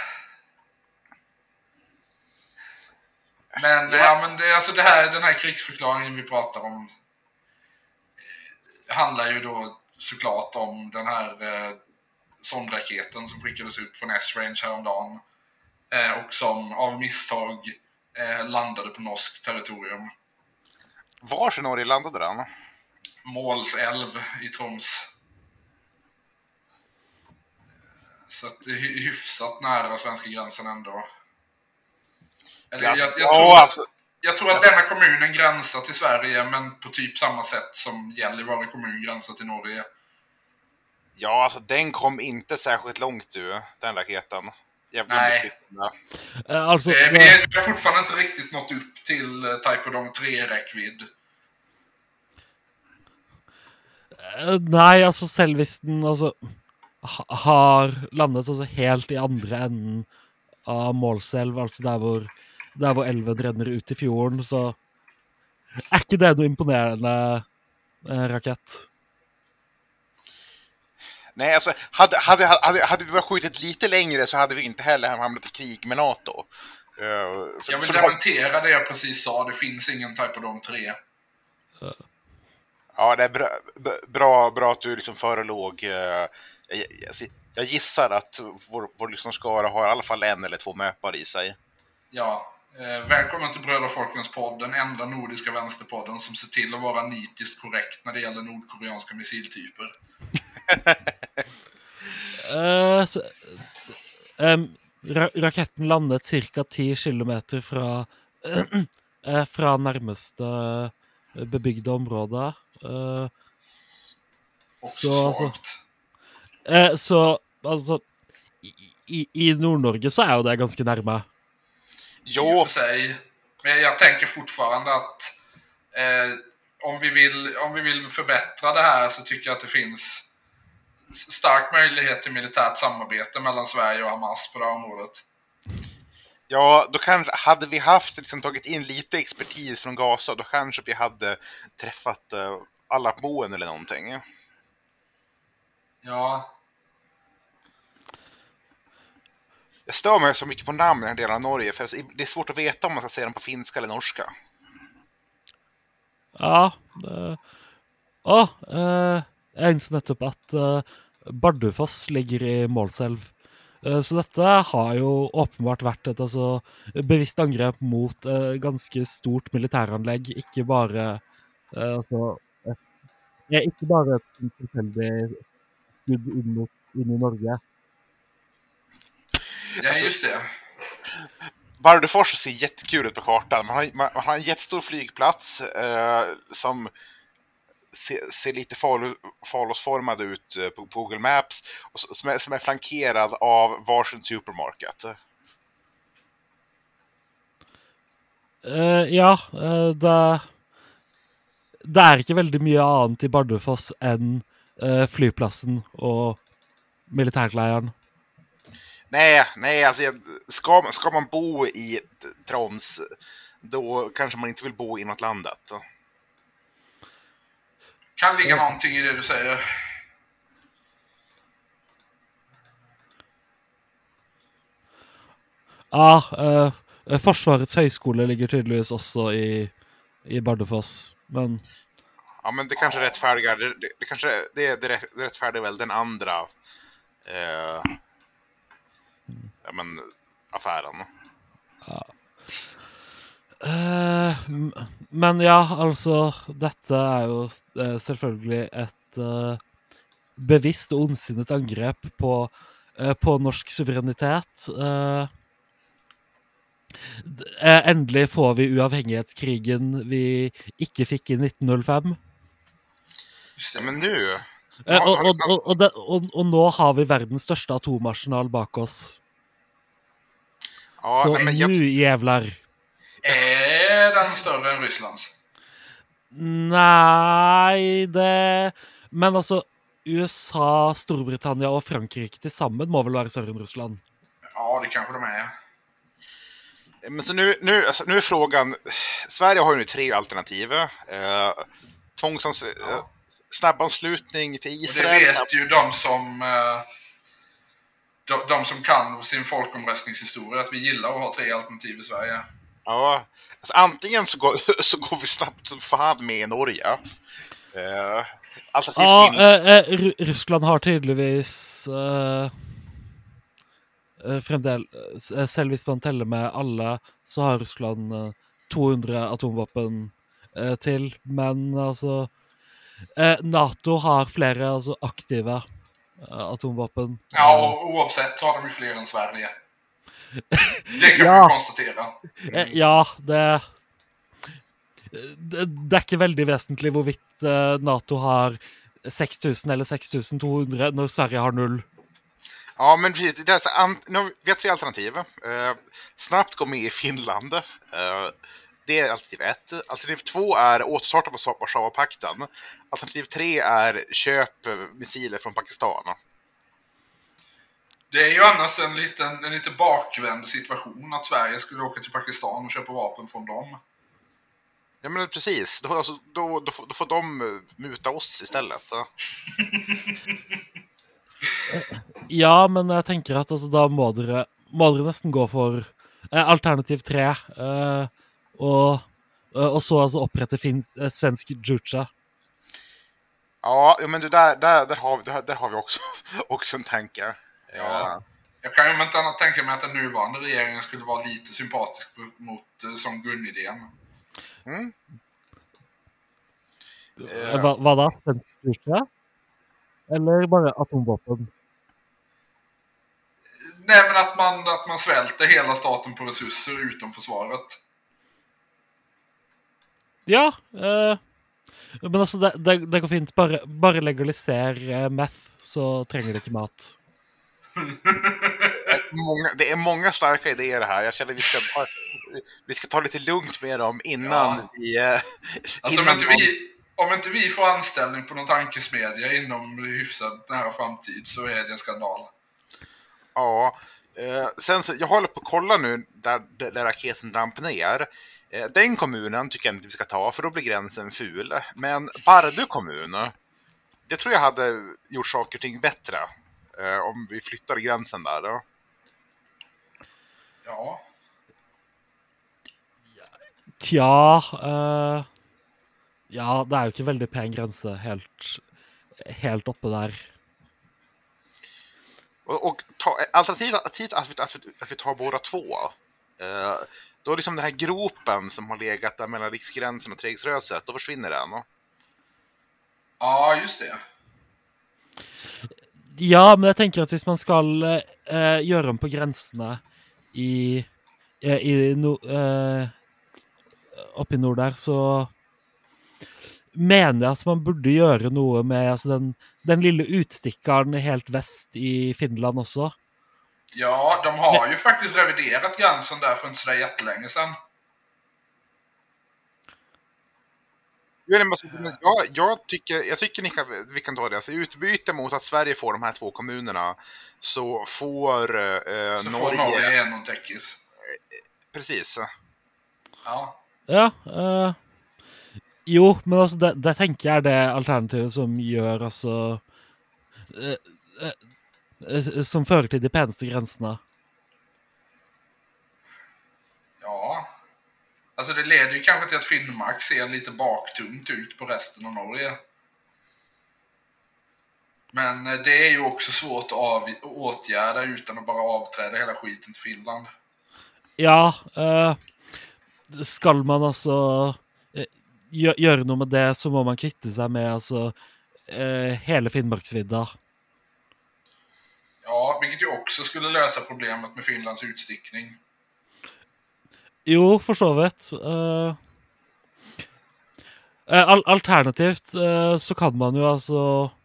Men, ja, men det, alltså det här, den här krigsförklaringen vi pratar om eh, handlar ju då såklart om den här eh, sondraketen som skickades ut från S-Range häromdagen eh, och som av misstag eh, landade på norsk territorium. Var i Norge landade den? Målsälv i Troms. Så att det är hy- hyfsat nära svenska gränsen ändå. Eller Alltså, jag, jag, ja, tror, alltså, jag tror att alltså- denna kommunen gränsar till Sverige, men på typ samma sätt som Gällivare kommun gränsar till Norge. Ja, alltså den kom inte särskilt långt du, den raketen. Jävla Nej. misslyckande. Eh, altså, Det, det, vi är- vi har fortfarande inte riktigt nått upp till eh, Taipodong tre-räckvidd. eh, nei, altså selv hvis den altså, ha, har landet altså, helt i andre enden av Målselv, altså der hvor, der hvor elven renner ut i fjorden, så er ikke det noe imponerende eh, rakett. Nej, alltså hade, hade, hade, hade vi bara skjutit lite längre så hade vi inte heller hamnat i krig med NATO. Uh, för, Jag vill för dementera det jag precis sa. Det finns ingen Taipodong tre. Ja, det är bra, bra, bra att du liksom förelåg. Uh, jag, jag, jag gissar att vår, vår liksom skara har i alla fall en eller två möpar i sig. Ja, eh, välkommen till Bröder Folkens podd, den enda nordiska vänsterpodden som ser till att vara nitiskt korrekt när det gäller nordkoreanska missiltyper. Eh, så, em, ra raketten landet cirka ti kilometer fra, eh, fra nærmeste bebygde område. Eh, Också Så, alltså- svagt. eh, så altså i, i, I Nord-Norge så er jo det ganske nærme. I Jo, och för sig. Men jag tänker fortfarande att eh, om, vi vill, om vi vill förbättra det här så tycker jag att det finns s- stark möjlighet till militärt samarbete mellan Sverige och Hamas på det här området. ja, då kanske hade vi haft liksom tagit in lite expertis från Gaza, då kanske vi hade träffat uh, alla boen eller någonting. Ja, Jag stör mig så mycket på namn i den delen av Norge, för det är svårt att veta om man ska säga dem på finska eller norska. Ja. Det, å, eh, jeg innså nettopp at eh, Bardufoss ligger i Målselv. Eh, så dette har jo åpenbart vært et altså, bevisst angrep mot eh, ganske stort militæranlegg, ikke bare eh, altså, et, ja, ikke bare et tilfeldig skudd inn, mot, inn i Norge. ja Alltså- just det. Bardufoss ser jättekul ut på kartan. Man har, man, man har en jättestor flygplats eh, som ser, ser lite falu, falosformad ut eh, på, på Google Maps och s- som är, som är flankerad av varsin supermarket. Eh, ja, eh, det Det er ikke veldig mye annet i Bardufoss enn eh, flyplassen og militærleiren. Nej, nej, alltså jag- ska, man- ska man bo i t- Troms, då kanske man inte vill bo inåt landet. Kan ligga någonting i det du säger. Ja, eh, Forsvarets høgskole ligger tydeligvis også i, i Bardufoss, men Ja, men det kanske rättfärdigar, det, det, det kanske det, det, det rättfärdigar väl den andra eh, ja, men, affären. eh, m- Men ja, altså Dette er jo eh, selvfølgelig et eh, bevisst og ondsinnet angrep på, eh, på norsk suverenitet. Eh, Eh, endelig får vi uavhengighetskrigen vi ikke fikk i nitten null fem. Just Ja, det. men nu... Eh, og, og, og, og, det, og, og nå har vi verdens største atomarsenal bak oss. Ja, Så nej, men nu jag, jävlar. Är den större än Rysslands? Nei, det Men altså, U S A, Storbritannia og Frankrike til sammen må vel være større enn Russland? Ja, det kanske de är. men så nu, nu, alltså, nu är frågan... Sverige har ju nu tre alternativ. Eh, tvångsans, eh, Ja. snabbanslutning till Och det Israel. snabb- vet ju de som, eh, de, de som kan sin folkomröstningshistoria, att vi gillar att ha tre alternativ i Sverige. Ja, alltså, antingen så går, så går vi snabbt som fan med i Norge. Eh, alternativ Ja, Finland. eh, eh, Ru- Russland har tydeligvis eh, eh, fremdeles eh, Selv hvis man teller med alle, så har Russland eh, to hundre atomvåpen eh, til. Men altså eh, NATO har flere altså, aktive eh, atomvåpen. Ja, och oavsett så har de ju fler än Sverige. Det kan Ja. vi ju konstatera. Eh, ja, det, det Det er ikke veldig vesentlig hvorvidt eh, NATO har seks tusen eller seks tusen to hundre når Sverige har null. Ja, men precis. Det är så, an, nu, har- vi har tre alternativ. Eh, snabbt gå med i Finland. Eh, det är alternativ ett. Alternativ två är återstarta på Warszawapakten. Alternativ tre är köp eh, missiler från Pakistan. Det är ju annars en liten, en lite bakvänd situation att Sverige skulle åka till Pakistan och köpa vapen från dem. Ja, men precis. Då, alltså, då, då, får- då får de eh, muta oss istället. Ja. Ja, men jeg tenker at altså, da må dere, må dere nesten gå for eh, alternativ tre. Eh, og, eh, og så altså, opprette fin, eh, svensk Jucha. Ja, ja, men du, där, där, där, har vi, där, där har vi också, också en tanke. Ja. Jag kan ju inte annat tänka mig att den nuvarande regeringen skulle vara lite sympatisk mot eh, som Gun-idén. Mm. Eh, hva, hva da? Svensk Jucha? Eller bare atomvåpen? Nej, men att man, att man svälter hela staten på resurser utom försvaret. Ja. Eh, men altså, det, det, det går fint. Bare, bare legaliser eh, meth, så trenger de ikke mat. Många, det är många starka idéer här. Jag känner att vi ska ta, vi ska ta lite lugnt med dem innan Ja. vi... eh, Alltså om innan inte, vi, om inte vi får anställning på någon tankesmedja inom hyfsat nära framtid så är det en skandal. Ja. Eh, sen så, jag håller på att kolla nu där, där raketen damp ner. Eh, den kommunen tycker jag inte vi ska ta, för då blir gränsen ful. Men Bardu kommun, det tror jag hade gjort saker och ting bättre. Eh, om vi flyttar gränsen där då. Ja. Tja eh, Ja, det er jo ikke veldig pen grense helt, helt oppe der. Och, och ta, alternativt att vi, att, vi, att vi tar båda två. Eh, då är liksom den här gropen som har legat där mellan Riksgränsen och Treriksröset, då försvinner den. No? Ja, just det. Ja, men jeg tenker at hvis man skal eh, gjøre om på grensene i, eh, i no, eh, oppe i nord der, så mener jeg at man burde gjøre noe med altså den, den lille utstikkeren helt vest i Finland också. Ja, de har ju faktiskt reviderat gränsen där för inte så där jättelänge sedan. Ja, jag tycker, jag tycker ni kan, vi kan ta det. Alltså, utbyte mot att Sverige får de här två kommunerna, så får eh, Så Norge... får Norge en och täckis. Precis. Ja. Ja, eh, jo, men altså, det, det tenker jeg er det alternativet som gjør, altså, eh, eh, eh, som fører til de peneste grensene. Ja. Alltså det leder ju kanske till att Finnmark ser lite baktungt ut på resten av Norge. Men eh, det är ju också svårt att av- åtgärda utan att bara avträda hela skiten till Finland. Ja, eh, skal man altså eh, gjø- gjøre noe med det, så må man kvitte seg med altså eh, hele Finnmarksvidda. Ja, vilket ju också skulle lösa problemet med Finlands utstickning. Jo, for så vidt. Eh, eh, al alternativt eh, så kan man jo altså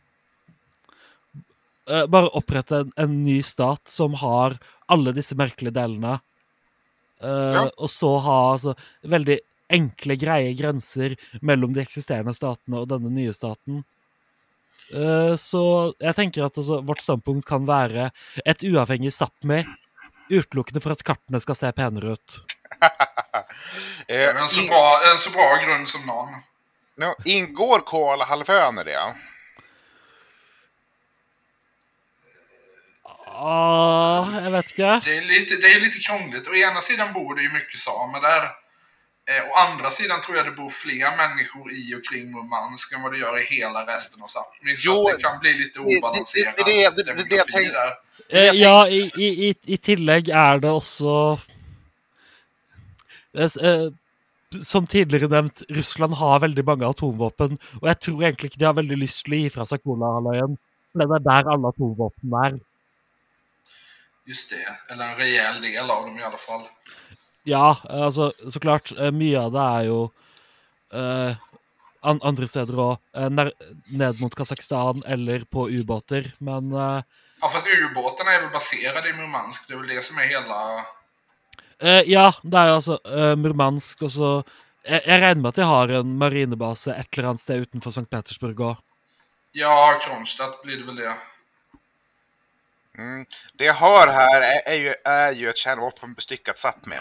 eh, bare opprette en, en ny stat som har alle disse merkelige delene. Eh, Ja. Og så ha altså veldig enkle, greie grenser mellom de eksisterende statene og denne nye staten. Eh, så jeg tenker at altså, vårt standpunkt kan være et uavhengig Sápmi, utelukkende for at kartene skal se penere ut. Det är Eh, en så in, bra, en så bra grund som någon. no, ingår Kolahalvön i det? Ah, jeg vet ikke. Det är lite, det är lite krångligt. Å ena sidan bor det ju mycket samer där. Eh, å andra sidan tror jag det bor fler människor i och kring Murmansk än vad det gör i hela resten av Sápmi. Så Jo, att det kan bli lite det- det- obalanserad det- det- det- det- det- det jag demografi tänk- där. Eh, Jeg ja, i, i, i, i tillegg er det også eh, s- eh, Som tidligere nevnt, Russland har veldig mange atomvåpen, og jeg tror egentlig ikke de har veldig lyst til å gi fra seg Kolahalvøya. For det er der alle atomvåpen er. Just det, eller en rejäl del av dem i alla fall. Ja, altså, så klart, eh, mye av det er jo eh, an andre steder òg. Ned mot Kasakhstan eller på ubåter, men eh, Ja, fast ubåtarna är väl baserade i Murmansk. Det är väl det som är hela... Eh, ja, det er jo altså eh, Murmansk, og så jeg, jeg regner med at de har en marinebase et eller annet sted utenfor Sankt Petersburg òg. Ja, Kronstadt blir det väl det. Mm. Det jag hör här är, är, ju, är ju ett kärnvapenbestyckat Sápmi.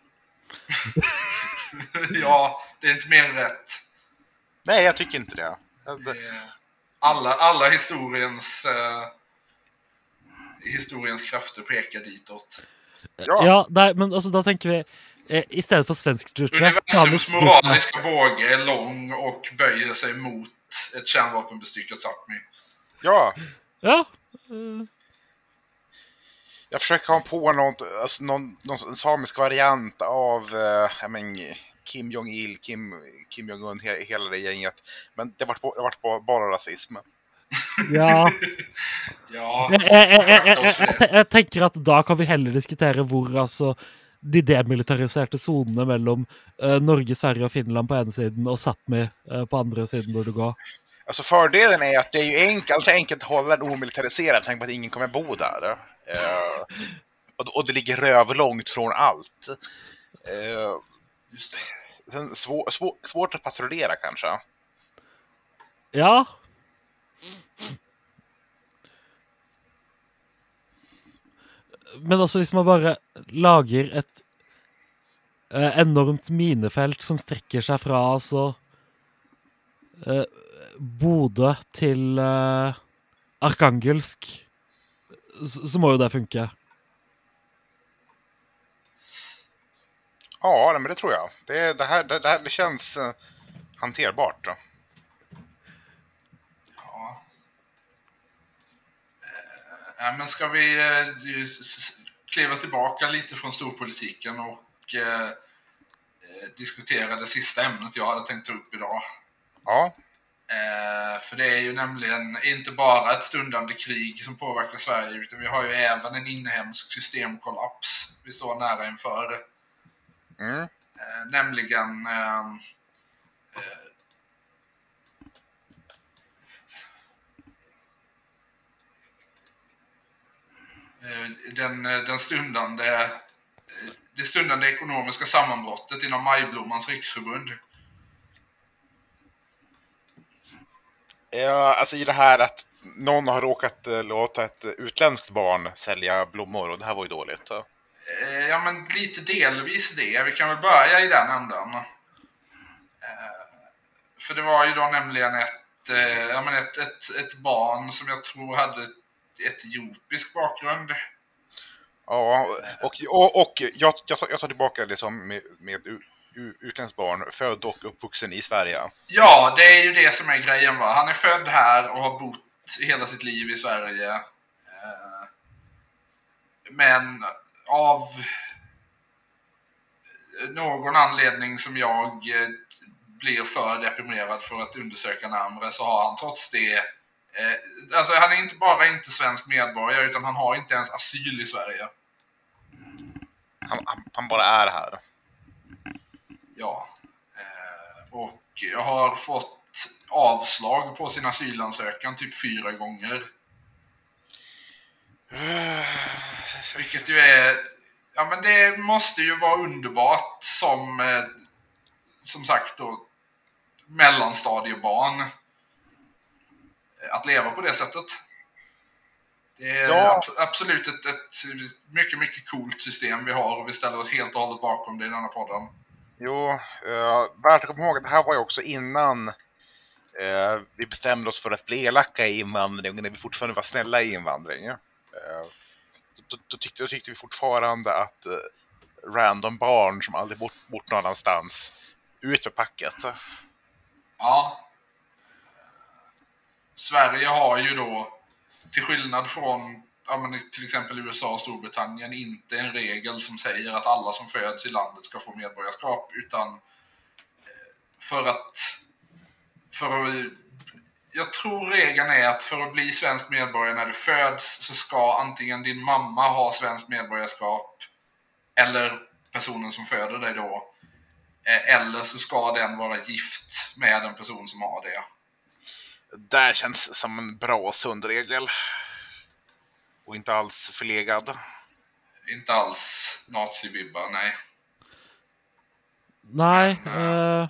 Ja, det är inte mer än rätt. Nej, jag tycker inte det. det Eh, Alla, alla historiens, eh, historiens krafter pekar ditåt. ja. Ja, nei, men altså, da tenker vi eh, i stedet for svensk juche Universums moraliska båge är lång och böjer sig mot ett kärnvapenbestyckat Sápmi. ja. Ja. eh, Jag försöker komma på något, alltså någon, någon samisk variant av eh, jag men, Kim Jong-Il, Kim, Kim Jong-Un, he, hela det gänget. Men det vart, det vart bara, bara rasism. ja. Ja, Jeg, jeg, jeg, jeg, jeg, akta oss för jeg, det. te- jeg tenker at da kan vi heller diskutere hvor altså de demilitariserte sonene mellom eh, Norge, Sverige og Finland på ene siden og Sápmi eh, på andre siden burde gå. Alltså fördelen är att det är ju enkelt, alltså enkelt att hålla den omilitariserad. Tänk på att ingen kommer bo där. Eh, och, och det ligger rövlångt från allt. Eh, Just det. sen svår, svår, svårt att patrullera kanske. Ja. Men altså, hvis man bare lager et eh, enormt minefelt som strekker seg fra altså eh, Bodø til eh, Arkangelsk, så, så må jo det funke. Ja, men det tror jag. Det, det, här, det, det, här, det känns eh, hanterbart. Då. Ja. Eh, men ska vi eh, s- s- kliva tillbaka lite från storpolitiken och eh, eh, diskutera det sista ämnet jag hade tänkt ta upp idag. Ja, Eh, för det är ju nämligen inte bara ett stundande krig som påverkar Sverige, utan vi har ju även en inhemsk systemkollaps vi står nära inför. mm. Eh, nämligen eh, eh, den, den stundande eh, det stundande ekonomiska sammanbrottet inom Majblommans riksförbund. Ja, alltså i det här att någon har råkat eh, låta ett utländskt barn sälja blommor och det här var ju dåligt. Så. Eh, ja, men lite delvis det. Vi kan väl börja i den änden. Eh, för det var ju då nämligen ett, eh, ja, men ett, ett, ett barn som jag tror hade etiopisk bakgrund. Ja, och, och, och jag, jag, tar, jag tar tillbaka det som med, med u, u, utländskt barn, född och uppvuxen i Sverige. Ja, det är ju det som är grejen, va. Han är född här och har bott hela sitt liv i Sverige. Eh, men av någon anledning som jag eh, blir för deprimerad för att undersöka närmare, så har han trots det eh, alltså han är inte bara inte svensk medborgare, utan han har inte ens asyl i Sverige. Han, han, han bara är här. Ja. Eh, och jag har fått avslag på sin asylansökan typ fyra gånger. Vilket ju är... Ja, men det måste ju vara underbart som... Eh, som sagt då... mellanstadiebarn. Att leva på det sättet. Det är Ja. ab- absolut ett, ett mycket, mycket coolt system vi har. Och vi ställer oss helt och hållet bakom det i denna podden. Jo, uh, värt att komma ihåg att det här var ju också innan uh, vi bestämde oss för att bli elaka i invandring, när vi fortfarande var snälla i invandring. Uh, då, då, tyckte, då tyckte vi fortfarande att uh, random barn som aldrig bort, bort någonstans, ut med packet. Ja. Sverige har ju då, till skillnad från ja, men till exempel U S A och Storbritannien, inte en regel som säger att alla som föds i landet ska få medborgarskap, utan för att, för att jag tror regeln är att för att bli svensk medborgare när du föds så ska antingen din mamma ha svensk medborgarskap eller personen som föder dig då, eller så ska den vara gift med en person som har det. Det känns som en bra och sund regel. Och inte alls förlegad. Inte alls nazi-vibbar, nej. Nej. Men, eh,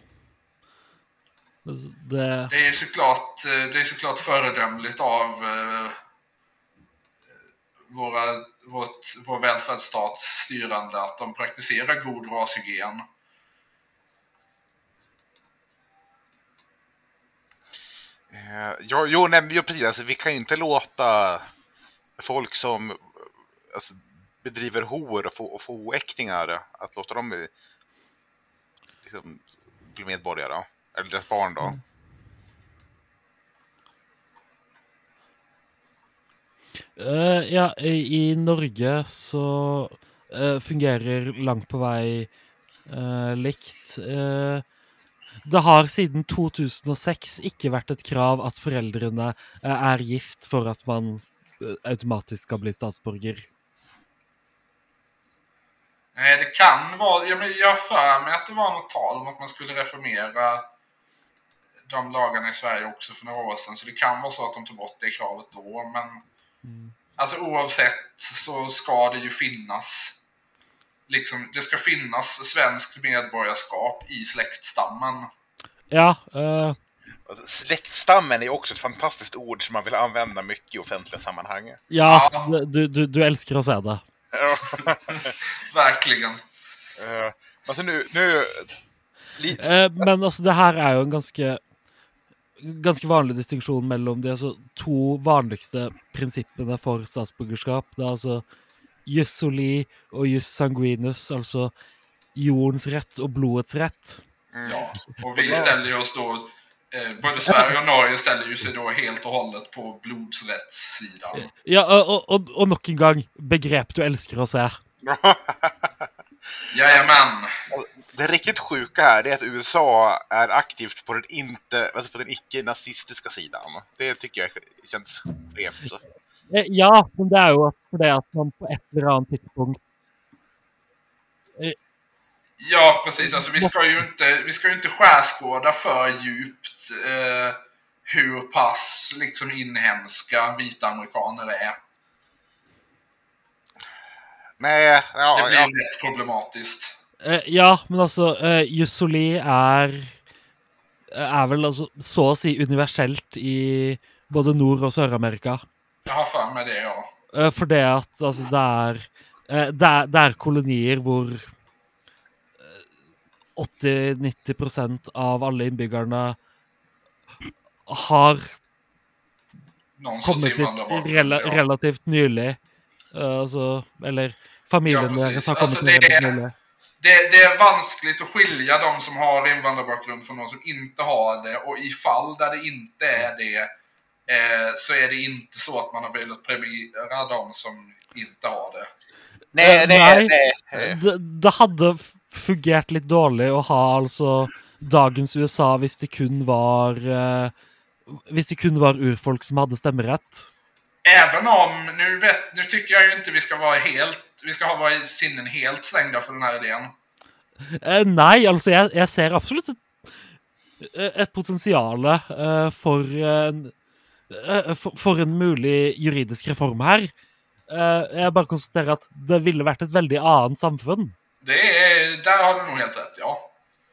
det... Det är ju såklart, det är såklart föredömligt av eh, våra, vårt, vår välfärdsstats styrande att de praktiserar god rashygien. Uh, jo, jo, nej, jo, precis. Alltså, vi kan ju inte låta folk som alltså, bedriver hor och få, och få oäktingar att låta dem bli, liksom, bli medborgare. Eller deras barn då. Mm. Uh, ja, i, i Norge så uh, fungerer langt på vei uh, likt. Uh, det har siden to tusen og seks ikke vært et krav at foreldrene uh, er gift for at man uh, automatisk skal bli statsborger. Nej, det kan vara, jag, men jag för mig att det var något tal om att man skulle reformera de lagarna i Sverige också för några år sedan, så det kan vara så att de tog bort det kravet då, men mm. alltså oavsett så ska det ju finnas liksom, det ska finnas svensk medborgarskap i släktstammen. Ja, uh... släktstammen är också ett fantastiskt ord som man vill använda mycket i offentliga sammanhang. Ja, ja. Du, du, du älskar att säga det. Verkligen. Uh, alltså nu... nu li- uh, men alltså det här är ju en ganska ganska vanlig distinktion mellan de alltså två vanligaste principerna för statsborgerskap. Det är alltså jus soli och jus sanguinus, alltså jordens rätt och blodets rätt. Mm. Ja, och vi ställer oss då eh, både Sverige och Norge ställer ju sig då helt och hållet på blodsrättssidan. Ja, och, och, och nog en gång begrepp du älskar att säga. Jajamän. Det riktigt sjuka här är att U S A är aktivt på den inte, alltså på den icke-nazistiska sidan. Det tycker jag känns skevt. Ja, men det är ju för det att man på ett eller annat tidspunkt. Ja, precis. Alltså vi ska ju inte vi ska ju inte skärskåda för djupt eh, hur pass liksom inhemska vita amerikaner är. Nej, ja, det blir ja. rätt problematiskt. Uh, ja, men alltså uh, jus soli är är väl alltså så att säga universellt i både Nord- och Sydamerika. Jag har för mig det, ja. Uh, för det att alltså där uh, där där kolonier hvor åttio till nittio procent av alla inbyggarna har någon kommit hit rela- ja. relativt nylig. Uh, alltså, eller familjen ja, deras har alltså, kommit det relativt är, nylig. Det, det är vanskligt att skilja de som har invandrarbakgrund från de som inte har det. Och i fall där det inte är det eh, så är det inte så att man har velat premiera de som inte har det. Nej, nej, nej. nej. Det, det hade fungerat lite dåligt att ha alltså dagens U S A hvis det kun var uh, hvis det kun var urfolk som hade stämmerätt. Även om nu vet nu tycker jag ju inte vi ska vara helt vi ska ha våra sinnen helt stängda för den här idén. Eh, nei, altså, jeg, jeg ser absolutt et, et potensial eh, for, en, eh, for, for en mulig juridisk reform her. Eh, jeg bare konstaterer at det ville vært et veldig annet samfunn. Det är, där har du nog helt rätt, ja.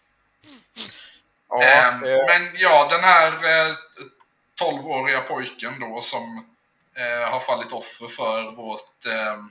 Ja, Ehm, eh, Men ja, den här eh, tolv-åriga pojken då som eh, har fallit offer för vårt ehm,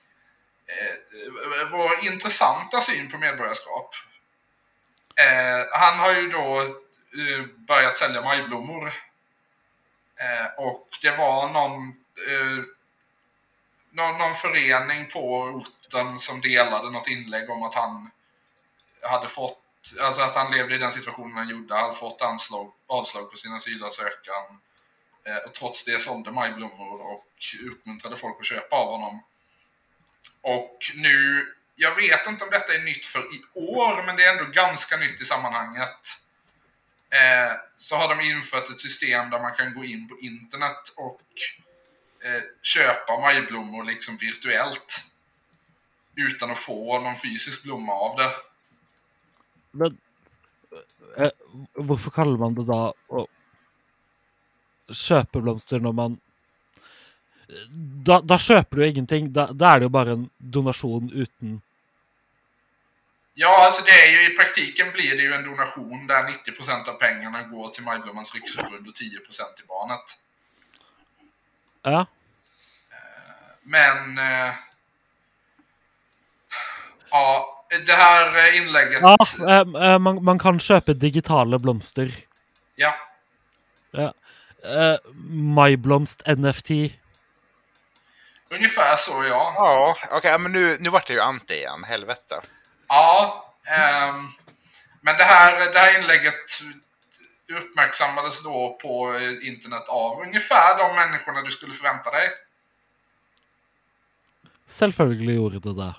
eh, vår intressanta syn på medborgarskap. Eh, han har ju då eh, börjat sälja majblommor. Eh, och det var någon, eh, någon, någon förening på orten som delade något inlägg om att han hade fått, alltså att han levde i den situationen han gjorde, hade fått anslag, avslag på sin asylansökan. Eh, och trots det sålde majblommor och uppmuntrade folk att köpa av honom. Och nu, jag vet inte om detta är nytt för i år, men det är ändå ganska nytt i sammanhanget. Eh, så har de infört ett system där man kan gå in på internet och eh, köpa majblommor liksom virtuellt. Utan att få någon fysisk blomma av det. Men eh, hvorfor kaller man det da å kjøpe blomster når man Da, da kjøper du ingenting. Da, da er det jo bare en donasjon uten Ja, alltså det är ju i praktiken blir det ju en donation där nittio procent av pengarna går till Majblommans riksförbund och tio procent till barnet. Ja. Men eh, ja, det här inlägget. Ja, eh, eh, man, man kan kjøpe digitale blomster. Ja. Ja. Eh, MyBlomst N F T. Ungefär så, ja. ja okej, okay, men nu, nu vart det ju anti igen, helvete. Ja, ehm, men det här, det här inlägget uppmärksammades då på internet av ungefär de människorna du skulle förvänta dig. Selvfølgelig gjorde det det.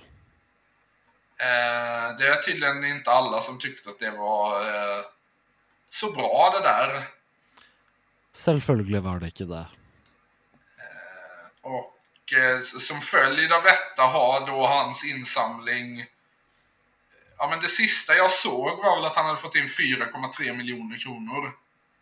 Eh, det är tydligen inte alla som tyckte att det var eh, så bra det där. Selvfølgelig var det ikke det. Eh, och eh, som följd av detta har då hans insamling, ja men det sista jag såg var väl att han hade fått in fyra komma tre miljoner kronor.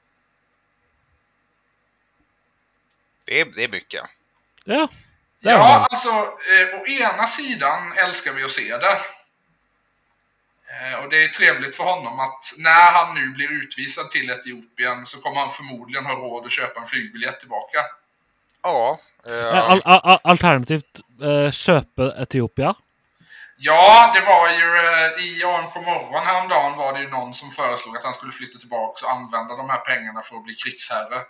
Det är, det är mycket. Ja. Det er Ja, det. alltså eh, å ena sidan älskar vi att se det. Eh, och det är trevligt för honom att när han nu blir utvisad till Etiopien så kommer han förmodligen ha råd att köpa en flygbiljett tillbaka. Ja. Eh, Eh, al al alternativt eh, kjøpe Etiopia. Ja, det var ju eh, i A M K morgon häromdagen var det ju någon som föreslog att han skulle flytta tillbaka och använda de här pengarna för att bli krigsherre.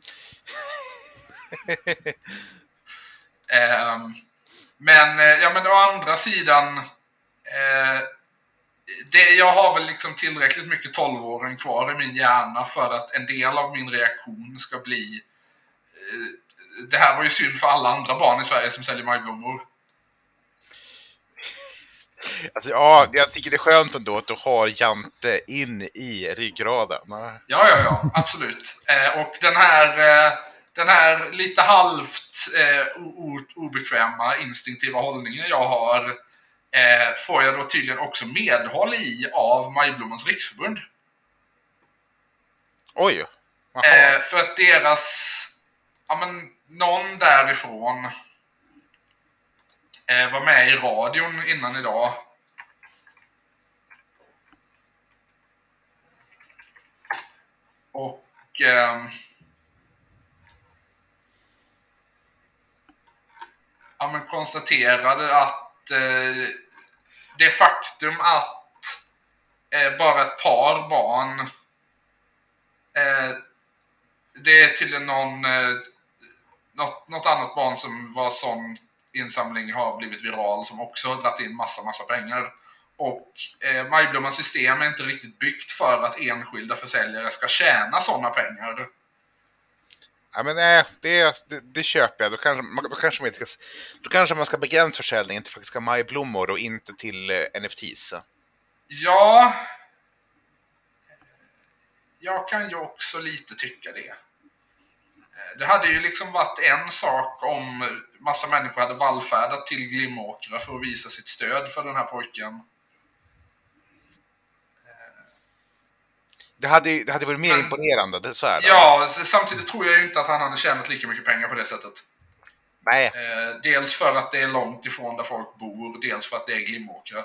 eh, men, eh, ja men å andra sidan eh, det, jag har väl liksom tillräckligt mycket tolvåring kvar i min hjärna för att en del av min reaktion ska bli eh, det här var ju synd för alla andra barn i Sverige som säljer majblommor. alltså, ja, jag tycker det är skönt ändå att du har Jante in i ryggraden. Ja, ja, ja, absolut. Eh, och den här, eh, den här lite halvt eh, o- obekväma instinktiva hållningen jag har eh, får jag då tydligen också medhåll i av Majblommans riksförbund. Oj. Jaha. Eh, för att deras, ja men någon därifrån eh, var med i radion innan idag. Och ehm, ja, men konstaterade att eh, det faktum att eh, bara ett par barn eh, det är tydligen någon eh, något, något annat barn som var sån insamling har blivit viral som också har dragit in massa massa pengar. Och eh, Majblommans system är inte riktigt byggt för att enskilda försäljare ska tjäna sådana pengar. Ja, men nej, det, det, det köper jag. Då kanske, man- då, kanske man inte ska, då kanske man ska begränsa försäljningen till faktiska majblommor och inte till eh, N F Ts. Ja, jag kan ju också lite tycka det. Det hade ju liksom varit en sak om massa människor hade vallfärdat till Glimåkra för att visa sitt stöd för den här pojken. Det hade, det hade varit mer men, imponerande, det är så här. Ja, samtidigt tror jag ju inte att han hade tjänat lika mycket pengar på det sättet. Nej. Eh, dels för att det är långt ifrån där folk bor, dels för att det är Glimåkra.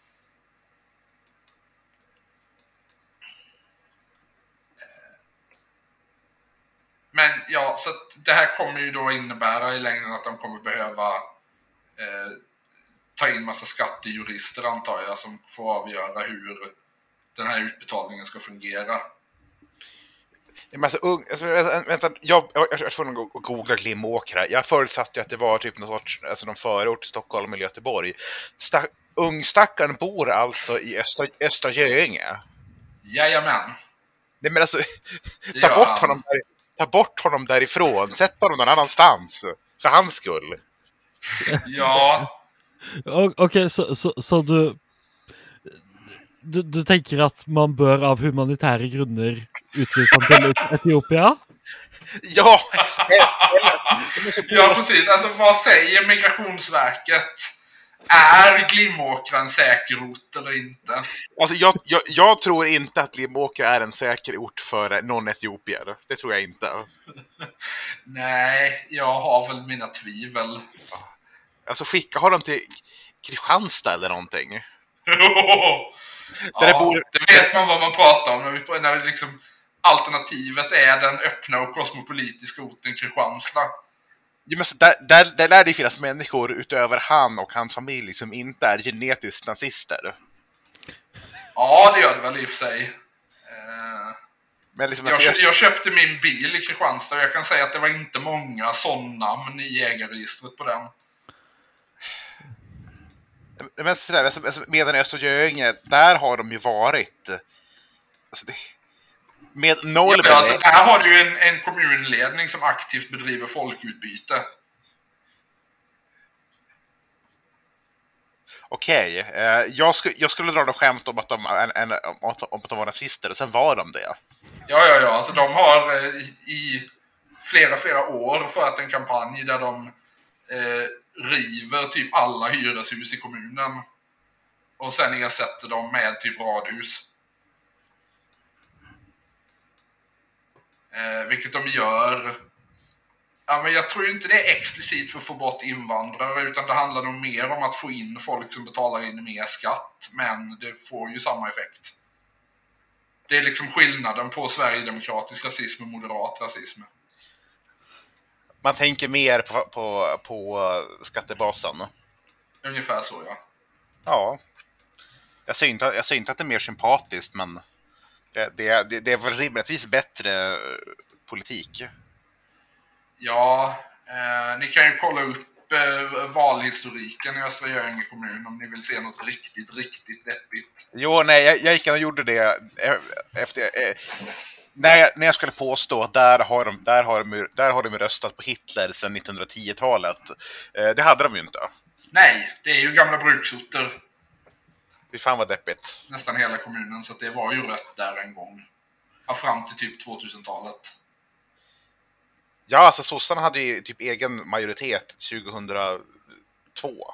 Men ja, så att det här kommer ju då innebära i längden att de kommer behöva eh, ta in massa skattejurister, antar jag, som får avgöra hur den här utbetalningen ska fungera. Men alltså, alltså, vänta, jag, jag, jag får nog googla Glimåkra. Jag förutsatte att det var typ någon sorts, alltså någon förort till Stockholm eller Göteborg. Sta, Ungstackaren bor alltså i Östra, Östra Göinge. Jajamän. Nej, men alltså, ta ja. bort honom där, ta bort honom därifrån. Sätt honom någon annanstans. För hans skull. Ja. Okej, okay, så, så, så du, du du tänker att man bör av humanitära grunder utvisa till Etiopien? Ja! Ja, precis. Alltså, vad säger Migrationsverket? Är Glimåkra en säker ort eller inte? Alltså, jag, jag, jag tror inte att Glimåkra är en säker ort för någon etiopier. Det tror jag inte. Nej, jag har väl mina tvivel. Alltså, skicka har de till Kristianstad eller någonting. Ja, det, bor... det vet man vad man pratar om när vi, när vi liksom, alternativet är den öppna och kosmopolitiska orten Kristianstad. Ja, men så där, där, där lär det finnas människor utöver han och hans familj som inte är genetiskt nazister. Ja, det gör det väl i och för sig. Eh, men liksom, jag, alltså, jag... jag köpte min bil i Kristianstad och jag kan säga att det var inte många sådana namn i ägarregistret på den. Men sådär, alltså, medan i Östra Göinge, där har de ju varit alltså, det... med noll. Ja, alltså, där har du ju en, en kommunledning som aktivt bedriver folkutbyte. Okej, okay. eh, jag, sk- jag skulle dra något skämt om att, de, en, en, om, att, om att de var nazister, och sen var de det. Ja, ja, ja. Alltså, de har eh, i flera, flera år fört en kampanj där de eh, river typ alla hyreshus i kommunen och sen ersätter dem med typ radhus. Eh, vilket de gör. Ja, men jag tror inte det är explicit för att få bort invandrare, utan det handlar nog mer om att få in folk som betalar in mer skatt, men det får ju samma effekt. Det är liksom skillnaden på sverigedemokratisk rasism och moderat rasism. Man tänker mer på, på, på skattebasen. Ungefär så, ja. Ja. Jag säger inte, jag säger inte att det är mer sympatiskt, men det, det, det, det är väl rimligtvis bättre politik. Ja, eh, ni kan ju kolla upp eh, valhistoriken i Östra Göinge kommun om ni vill se något riktigt, riktigt deppigt. Jo, nej, jag, jag gick och gjorde det efter... Eh, när, jag, när jag skulle påstå att där har, de, där, har de, där har de röstat på Hitler sedan nittonhundratio-talet. Eh, det hade de ju inte. Nej, det är ju gamla bruksorter. Fy fan vad deppigt. Nästan hela kommunen, så att det var ju rött där en gång. Ja, fram till typ tvåtusentalet. Ja, alltså sossarna hade ju typ egen majoritet tjugohundratvå.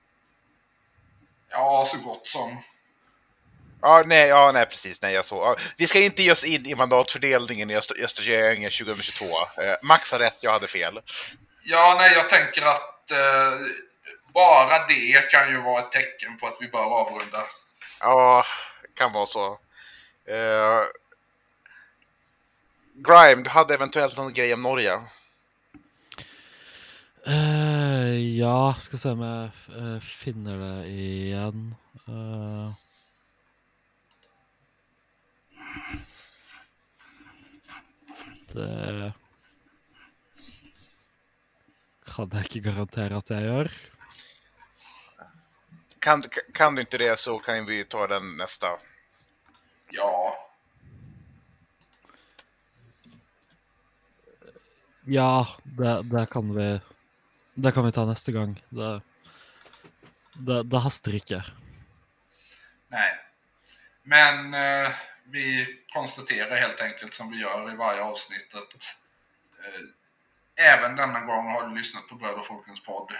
Ja, så gott som. Ja, nej, ja, nej precis. Nej, jag så. Ja, vi ska inte ge oss in i mandatfördelningen i Öster, Östra Göinge tjugohundratjugotvå. Eh, Max har rätt, jag hade fel. Ja, nej, jag tänker att eh, bara det kan ju vara ett tecken på att vi bör avrunda. Ja, kan vara så. Eh, Grime, du hade eventuellt någon grej om Norge? Uh, ja, ska se om jag uh, finner det igen. Uh... Det kan jag inte garantera att jag gör. Kan, kan du inte det, så kan vi ta den nästa. Ja. Ja, det, det kan vi det kan vi ta nästa gång. Det, det, det hastar inte. Nej. Men eh, vi konstaterar helt enkelt, som vi gör i varje avsnitt, att eh, även denna gång har du lyssnat på Bröd och Folkens podd.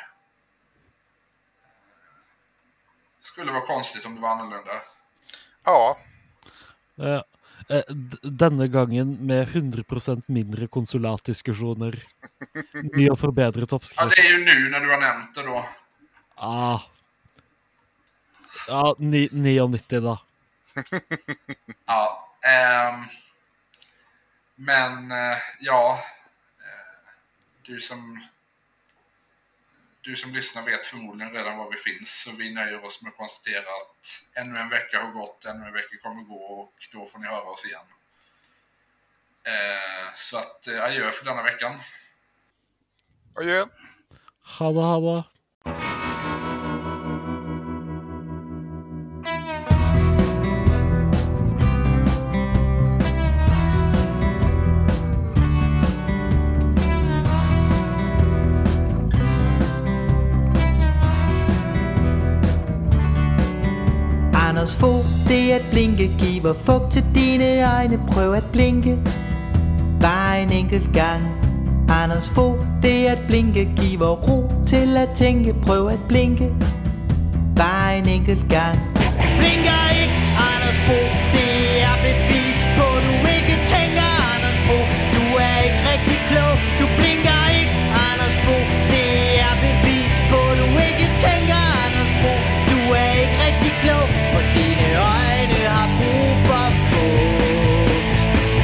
Skulle vara konstigt om det var annorlunda. Ja. Uh, Eh, denne gangen med hundre prosent mindre konsulatdiskusjoner. Ny og forbedret Ja, oppskrift. det är ju nu när du har nämnt det då. Ah. Ja, ni, nittio da. Ja, ehm, men eh, ja, eh, du som du som lyssnar vet förmodligen redan var vi finns, så vi nöjer oss med att konstatera att ännu en vecka har gått, ännu en vecka kommer gå och då får ni höra oss igen. Eh, så att eh, adjö för denna veckan. Adjö. Ha det, ha det. Anders Fogh, det er at blinke. Giver fugt til dine øjne. Prøv at blinke bare en enkelt gang. Anders Fogh, det er at blinke. Giver ro til at tænke. Prøv at blinke bare en enkelt gang. Blinker ikke, Anders Fogh. Det er bevis på, du ikke tænker. Anders Fogh, du er ikke rigtig klog. Du blinker ikke, Anders Fogh. Det er bevis på, du ikke tænker. Anders Fogh, du er ikke rigtig klog. For dine øjne har brug for fugt.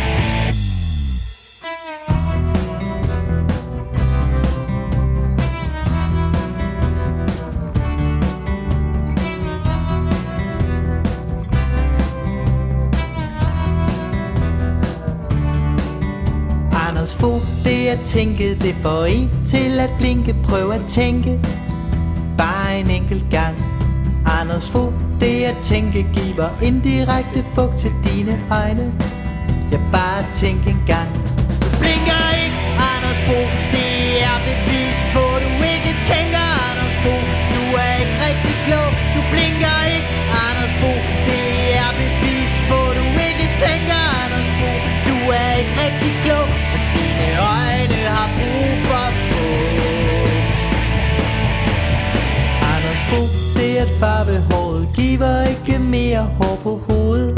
Anders Fogh, det at tænke, det får en til at blinke. Prøv at tænke bare en enkelt gang. Anders Fogh, det at tænke, giver indirekte fugt til dine øjne. Ja, bare tænk en gang. Du blinker ikke, Anders Fogh. Det er bevis på, du ikke tænker. Anders Fogh, du er ikke rigtig klog. Du blinker ikke, Anders Fogh. Det er bevis på, du ikke tænker. Anders Fogh, du er ikke rigtig klog. For dine øjne har brug for fugt. Anders Fogh, det at farve håret giver ikke mere hår på hovedet.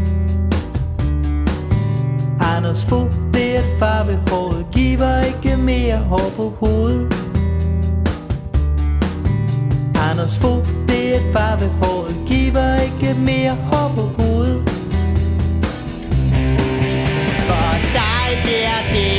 Anders Fogh, det at farve håret giver ikke mere hår på hovedet. Anders Fogh, det at farve håret giver ikke mere hår på hovedet. For dig bliver det